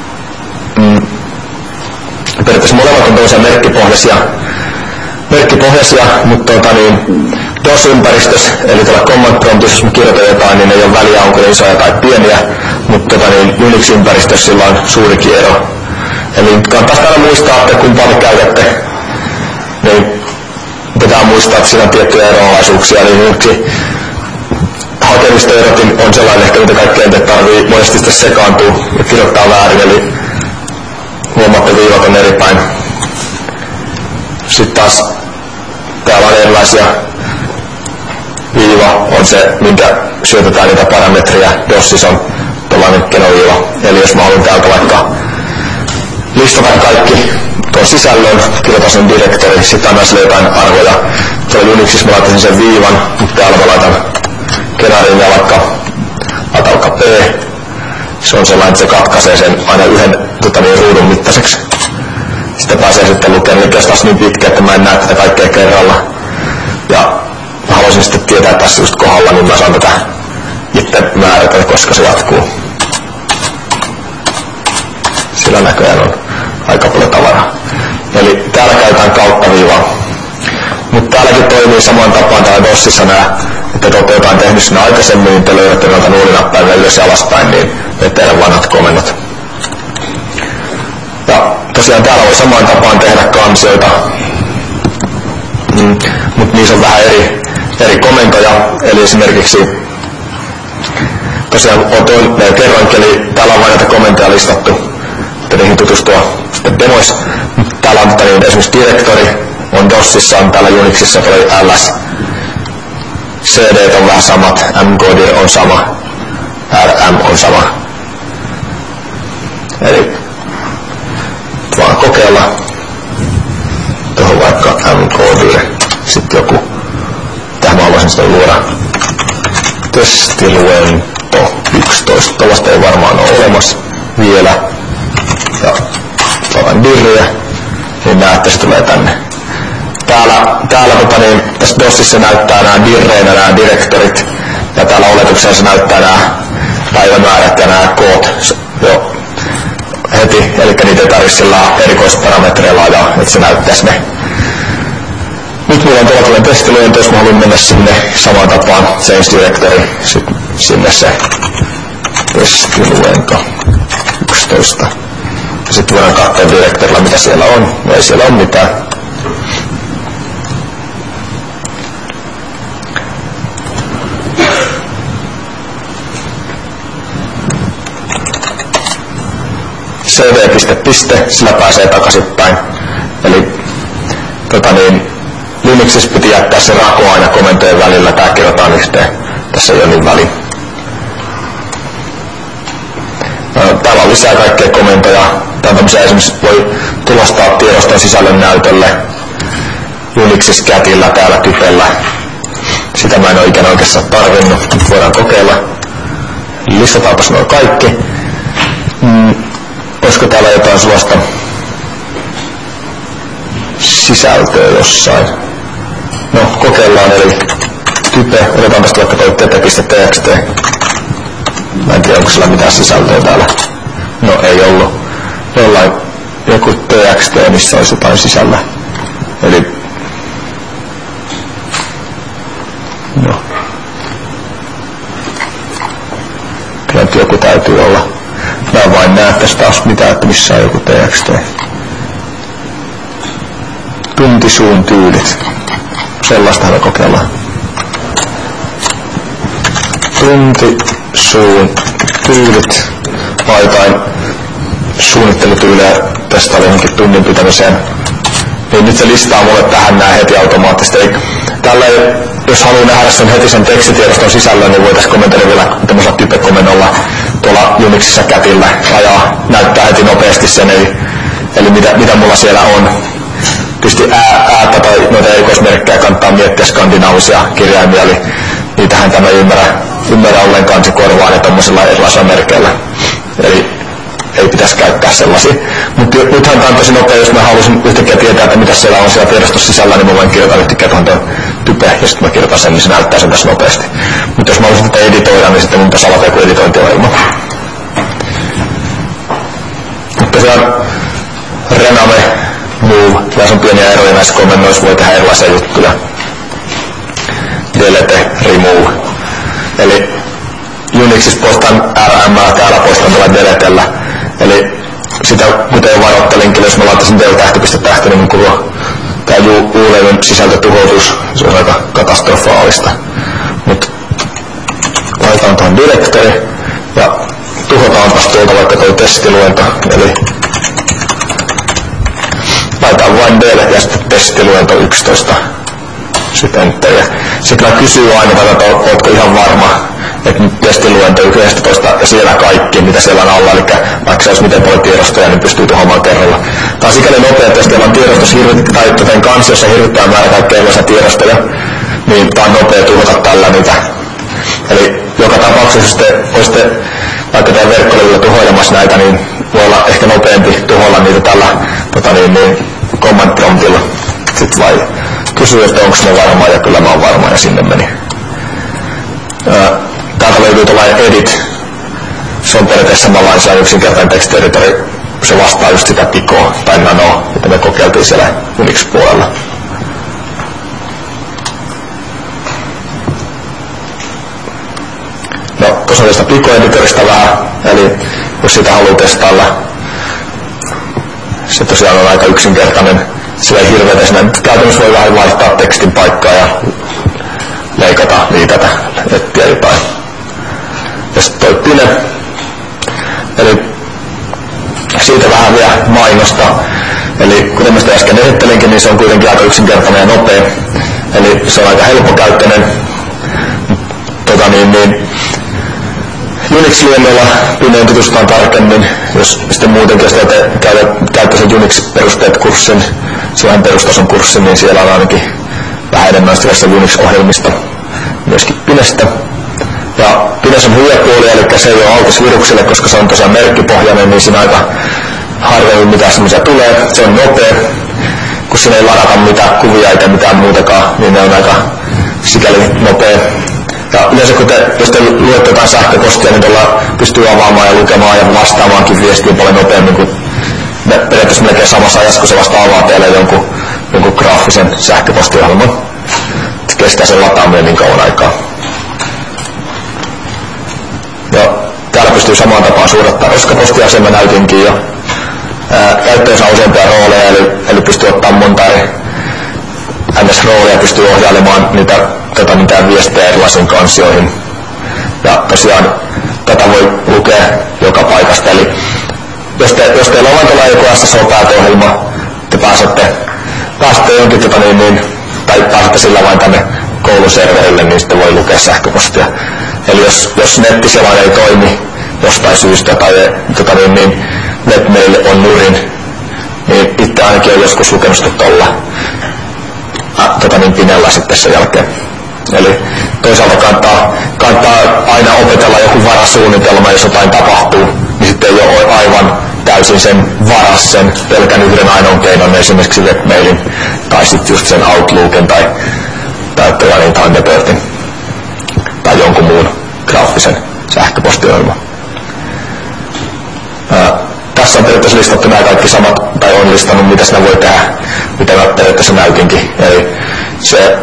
periaatteessa molemmat on tämmöisiä merkkipohjaisia, mutta DOS-ympäristössä, eli tuolla command promptissa, jos mä kirjoitan jotain, niin ei ole väliä, onko ne isoja tai pieniä, mutta Unix-ympäristössä sillä on suurikin ero. Eli kannattaa aina muistaa, että kun paljon käytätte, niin pitää muistaa, että siinä on tiettyjä eroavaisuuksia. Eli yksi hakemistoerotin on sellainen ehkä, mitä kaikkein te tarvii monesti sitten sekaantua ja kirjoittaa väärin, eli huomaatte viivat on eri päin. Sitten taas täällä on erilaisia. Viiva on se, minkä syötetään niitä parametreja. DOSissa on tällainen kenoviiva. Eli jos mä haluan täältä vaikka listata kaikki tuon sisällön, kirjoitan sen direktori, sitten annan sille jotain arvoja. Tuolla Unixissa mä laitan sen viivan, mutta täällä mä laitan kenariin ja vaikka P. Se on sellainen, että se katkaisee sen aina yhden ruudun mittaiseksi. Sitten pääsee sitten lukemaan, niin kestäisi niin pitkä, että mä en näe tätä kaikkea kerralla. Ja haluaisin sitten tietää tässä just kohdalla, niin mä saan tätä itse määrätä, koska se jatkuu. Sillä näköjään on aika paljon tavaraa. Eli täällä käytetään kauttaviivaa. Mutta täälläkin toimii samaan tapaan täällä DOSissa nää, että te olette jotain tehnyt sinne aikaisemmin, niin te löydätte noita nuolinappäimillä ylös ja alaspäin, niin teidän vanhat komennot. Ja tosiaan täällä voi samaan tapaan tehdä kansioita, mutta niissä on vähän eri komentoja. Eli esimerkiksi tosiaan kerroinkin, eli täällä on vain näitä komentoja listattu, että niihin tutustua sitten demoissa. Täällä on niin esimerkiksi direktori, on DOSissa, on täällä Unixissa toi ls. CD on vähän samat, mcode on sama, rm on sama. Eli vaan kokeilla tuohon vaikka mcode. Sitten joku, tähän mä haluaisin sitä luoda testiluento 11, tuollaista ei varmaan ole olemassa vielä. Ja laitan dirriä, niin näette, se tulee tänne. Täällä tässä DOSissa näyttää nämä dirreinä nämä direktorit, ja täällä oletuksessa se näyttää nämä päivämäärät ja nämä koot jo heti, eli niitä ei tarvitse sillä erikoisparametreilla ajaa, että se näyttäisi ne. Nyt mulla on tuolla testiluento, jos mä haluan mennä sinne samaan tapaan change directory, sinne se testiluento 11. Ja sitten voidaan katsoa direktorilla, mitä siellä on. No ei siellä ole mitään. cd. Sillä pääsee takaisinpäin. Eli Linuxissa piti jättää se rako aina komentojen välillä. Tää kirjoitetaan yhteen. Tässä ei ole niin väliä. Täällä on lisää kaikkea komentoja. Tää on tämmöisiä, esimerkiksi voi tulostaa tiedoston sisällön näytölle Unixissa catillä, täällä typellä. Sitä mä en ole ikään oikeastaan tarvinnut. Nyt voidaan kokeilla. Listataanpas nuo kaikki. Olisiko täällä jotain sellaista sisältöä jossain? No, kokeillaan, eli type. Otetaan tästä vaikka toi tete.txt. Mä en tiedä, onko sillä mitään sisältöä täällä. No, ei ollut. Jollain joku txt, missä olisi jotain sisällä. Eli no. Kyllä joku täytyy olla. Mä en vain näe tästä taas mitään, että missä on joku txt. Tuntisuun tyylit. Sellaistahan me kokeillaan. Tuntisuun tyylit. Vai jotain suunnittelutyylejä testailla johonkin tunnin pitämiseen. Niin nyt se listaa mulle tähän nää heti automaattisesti. Tällä jos haluaa nähdä sen heti sen tekstitiedoston sisällön, niin voitaisiin kommentoida vielä tämmöisellä type-komennolla tuolla Unixissa catillä ajaa, näyttää heti nopeasti sen, eli mitä mulla siellä on. Tietysti äätä tai noita erikoismerkkejä kannattaa miettiä skandinaavisia kirjaimia, eli niitähän tämä ei ymmärrä ollenkaan, se korvaa ne tommosilla erilaisilla merkeillä. Eli ei pitäisi käyttää sellaisia. Mutta nythän tämä on tosi nopea, jos mä haluaisin yhtäkkiä tietää, että mitä siellä on siellä tiedostossa sisällä, niin mä voin kirjoittaa yhtäkkiä tuohon tuon type, ja sitten mä kirjoitan sen, niin se näyttää sen tässä nopeasti. Mutta jos mä haluaisin tätä editoida, niin sitten mun pitäisi avata joku editointiohjelma. Mutta tosiaan Rename, Move, tässä on pieniä eroja näissä komennoissa, voi tehdä erilaisia juttuja. Delete, Remove. Eli Unixissa poistan RM, täällä poistan tällä deletellä. Eli sitä, kuten jo varoittelinkin, jos mä laittaisin del-tähti, niin kun tää U-levyn sisältö tuhoutuisi, se on aika katastrofaalista. Mut laitetaan tuohon direktori ja tuhotaanpas tuolta vaikka toi testiluento. Eli laitetaan vain del ja sitten testiluento 11. Sitten enter. Se kyllä kysyy aina, että ootko ihan varma, että testiluento 11 ja siellä kaikki, mitä siellä on alla, eli vaikka se olisi miten paljon tiedostoja, niin pystyy tuhoamaan kerralla. Tämä on sikäli nopea, että jos teillä on tiedostos tai kansiossa hirvittävän määrä kaikkea erilaisia tiedostoja, niin tämä on nopea tuhota tällä niitä. Eli joka tapauksessa, jos te olisitte vaikka teidän verkkolevyllä tuhoilemassa näitä, niin voi olla ehkä nopeampi tuhoilla niitä tällä command promptilla. Sitten vai kysyy, että onko ne varmaa, ja kyllä mä oon varma, ja sinne meni. Täältä löytyy tuollainen edit. Se on periaatteessa samanlainen yksinkertainen tekstieditori. Se vastaa just sitä Picoa tai Nanoa, mitä me kokeiltiin siellä Unix-puolella. No, tuossa on tästä Pico-editorista vähän, eli jos sitä haluaa testailla, se tosiaan on aika yksinkertainen. Sillä ei hirveätä sinne. Käytännössä voi vähän vaihtaa tekstin paikkaa ja leikata, liitätä, etsiä jotain. Ja sitten toi Pine. Eli siitä vähän vielä mainosta. Eli kuten mä sitä äsken esittelinkin, niin se on kuitenkin aika yksinkertainen ja nopea. Eli se on aika helppokäyttöinen. Unix-luennolla Pineen tutustutaan tarkemmin, jos sitten muutenkin, jos te käytte sen Unix-perusteet-kurssin, siihen perustason kurssin, niin siellä on ainakin vähän enemmän Unix-ohjelmista, myöskin Pinestä. Ja Pines on hyviä puolia, eli se ei ole altis viruksille, koska se on tosiaan merkkipohjainen, niin siinä aika harvemmin mitään semmoisia tulee. Se on nopea, kun siinä ei ladata mitään kuvia eikä mitään muutakaan, niin ne on aika sikäli nopea. Ja yleensä jos te luette jotain sähköpostia, niin tuolla pystyy avaamaan ja lukemaan ja vastaamaankin viestiin paljon nopeammin kuin periaatteessa melkein samassa ajassa, kun se vasta avaa teille jonkun graafisen sähköpostiohjelman. Se kestää sen lataaminen niin kauan aikaa. Ja täällä pystyy samaan tapaan suodattaa roskapostia, sen mä näytinkin jo. Käyttäjä saa useampia rooleja, eli pystyy ottaa monta eri NS-rooleja, pystyy ohjailemaan niitä viestejä erilaisiin kansioihin. Ja tosiaan tätä voi lukea joka paikasta. Eli jos teillä on vaikka joku SSO-päätöohjelma, te pääsette jonkin tai pääsette sillä vain tänne kouluserverille, niin sitten voi lukea sähköpostia. Eli jos nettiselain ei toimi jostain syystä tai webmail on nurin, niin itse ainakin on joskus lukenut sitä tuolla Pinellä sitten sen jälkeen. Eli toisaalta kannattaa aina opetella joku varasuunnitelma, jos jotain tapahtuu, niin sitten ei ole aivan täysin sen varas sen pelkän yhden ainoan keinon, esimerkiksi webmailin tai sitten just sen Outlookin tai Thunderbirtin tai jonkun muun graafisen sähköpostiohjelman. Tässä on periaatteessa listattu nämä kaikki samat, tai on listannut, mitä sinä voi tehdä, mitä mä periaatteessa näytinkin. Eli se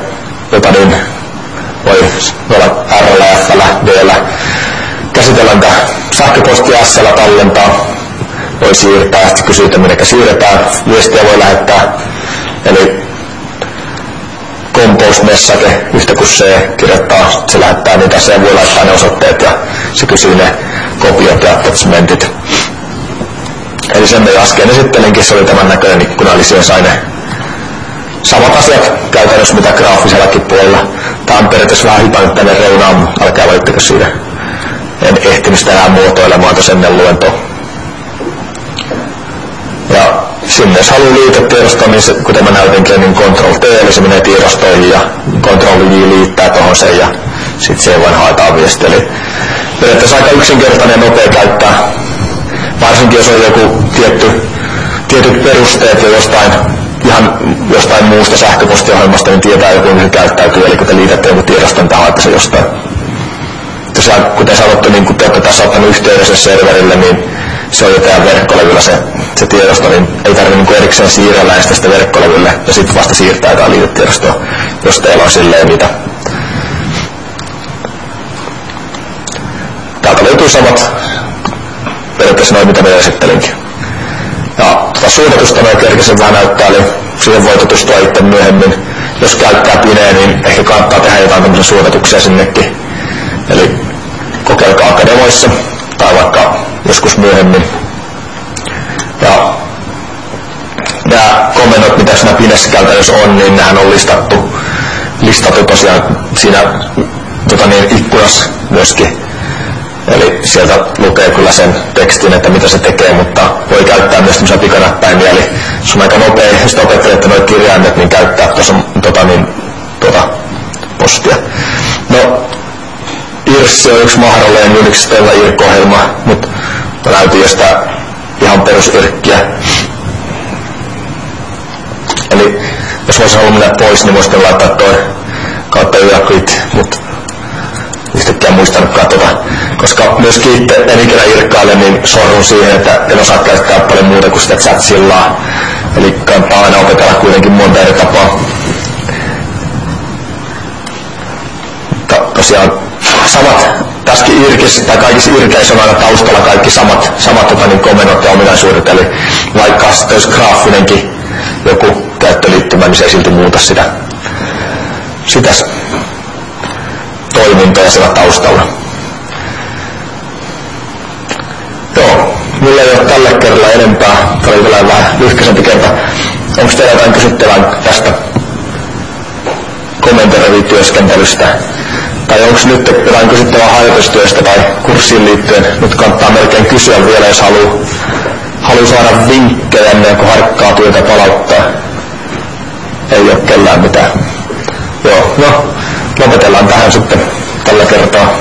voi olla R-llä, F-llä, D-llä käsitellä tätä sähköpostia, S-llä tallentaa, voi siirtää, ja sitten kysyy, että minnekä siirretään, viestiä voi lähettää, eli compose message, yhtä kun se kirjoittaa, se lähettää niitä, se voi laittaa ne osoitteet ja se kysyy ne kopiot ja attachmentit. Eli sen me äsken esittelinkin, se oli tämän näköinen ikkuna, eli siihen sai ne samat asiat käytännössä mitä graafisellakin puolella. Tämä on periaatteessa vähän hypännyt tänne reunaan, älkää valittako siitä. En ehtinyt sitä enää muotoilemaan tuossa ennen luentoa. Ja sinne jos haluaa liitetiedostoa, niin se, kuten mä näytinkin, niin Ctrl-T, eli se menee tiedostoihin ja Ctrl-J liittää tuohon sen ja sitten siihen vain haetaan viesti. Eli periaatteessa aika yksinkertainen ja nopea käyttää. Varsinkin jos on joku tietyt perusteet jo jostain muusta sähköpostiohjelmasta, niin tietää joku, mihin se käyttäytyy. Eli kun te liitätte joku tiedoston tähän, että se jostain. Tosiaan, kuten sanottu, niin kun te olette tässä ottanut yhteydessä serverille, niin se on jo teidän verkkolevyllä se tiedosto, niin ei tarvitse niin erikseen siirrellä sitä verkkolevylle ja sitten vasta siirtää jotain liitetiedostoa, jos teillä on silleen mitä. Täältä löytyy samat periaatteessa noin, mitä minä esittelinkin. Ja suunnitusta noin kerkesin vähän näyttää, eli siihen voi tutustua itse myöhemmin. Jos käyttää Pinea, niin ehkä kannattaa tehdä jotain tämmöisiä suunnituksia sinnekin. Eli kokeilkaa akademoissa tai vaikka joskus myöhemmin. Ja nämä komennot, mitä siinä Pinessä käytännössä on, niin nehän on listattu tosiaan siinä ikkunas myöskin. Eli sieltä lukee kyllä sen tekstin, että mitä se tekee, mutta voi käyttää myös tämmöisiä pikanäppäimiä. Eli se on aika nopea, jos opettelette noita kirjaimet, niin käyttää tuossa postia. No, IRS on yksi mahdollinen Unixilla IRC-ohjelma, mutta mä näytin jostain ihan perusirkkiä. Eli jos voisin halunnut mennä pois, niin voisin laittaa toi kautta YAQuit, mutta yhtäkkiä muistanutkaan koska myöskin itse en ikinä irkkaile, niin sorrun siihen, että en osaa käyttää paljon muuta kuin sitä chat-sillaa. Eli kannattaa aina opetella kuitenkin monta eri tapaa. Mutta tosiaan samat, tässäkin irkissä, tai kaikissa irkeissä on aina taustalla kaikki samat komennot ja ominaisuudet. Eli vaikka sitten olisi graafinenkin joku käyttöliittymä, niin se ei silti muuta sitä toimintoja siellä taustalla. Joo, mulla ei ole tällä kerralla enempää. Tämä oli vielä vähän lyhkäisempi kerta. Onko teillä jotain kysyttävää tästä komentorevityöskentelystä? Tai onko nyt jotain kysyttävää harjoitustyöstä tai kurssiin liittyen? Nyt kannattaa melkein kysyä vielä, jos haluaa saada vinkkejä ennen kuin harkkaa työtä palauttaa. Ei ole kellään mitään. Joo, no lopetellaan tähän sitten tällä kertaa.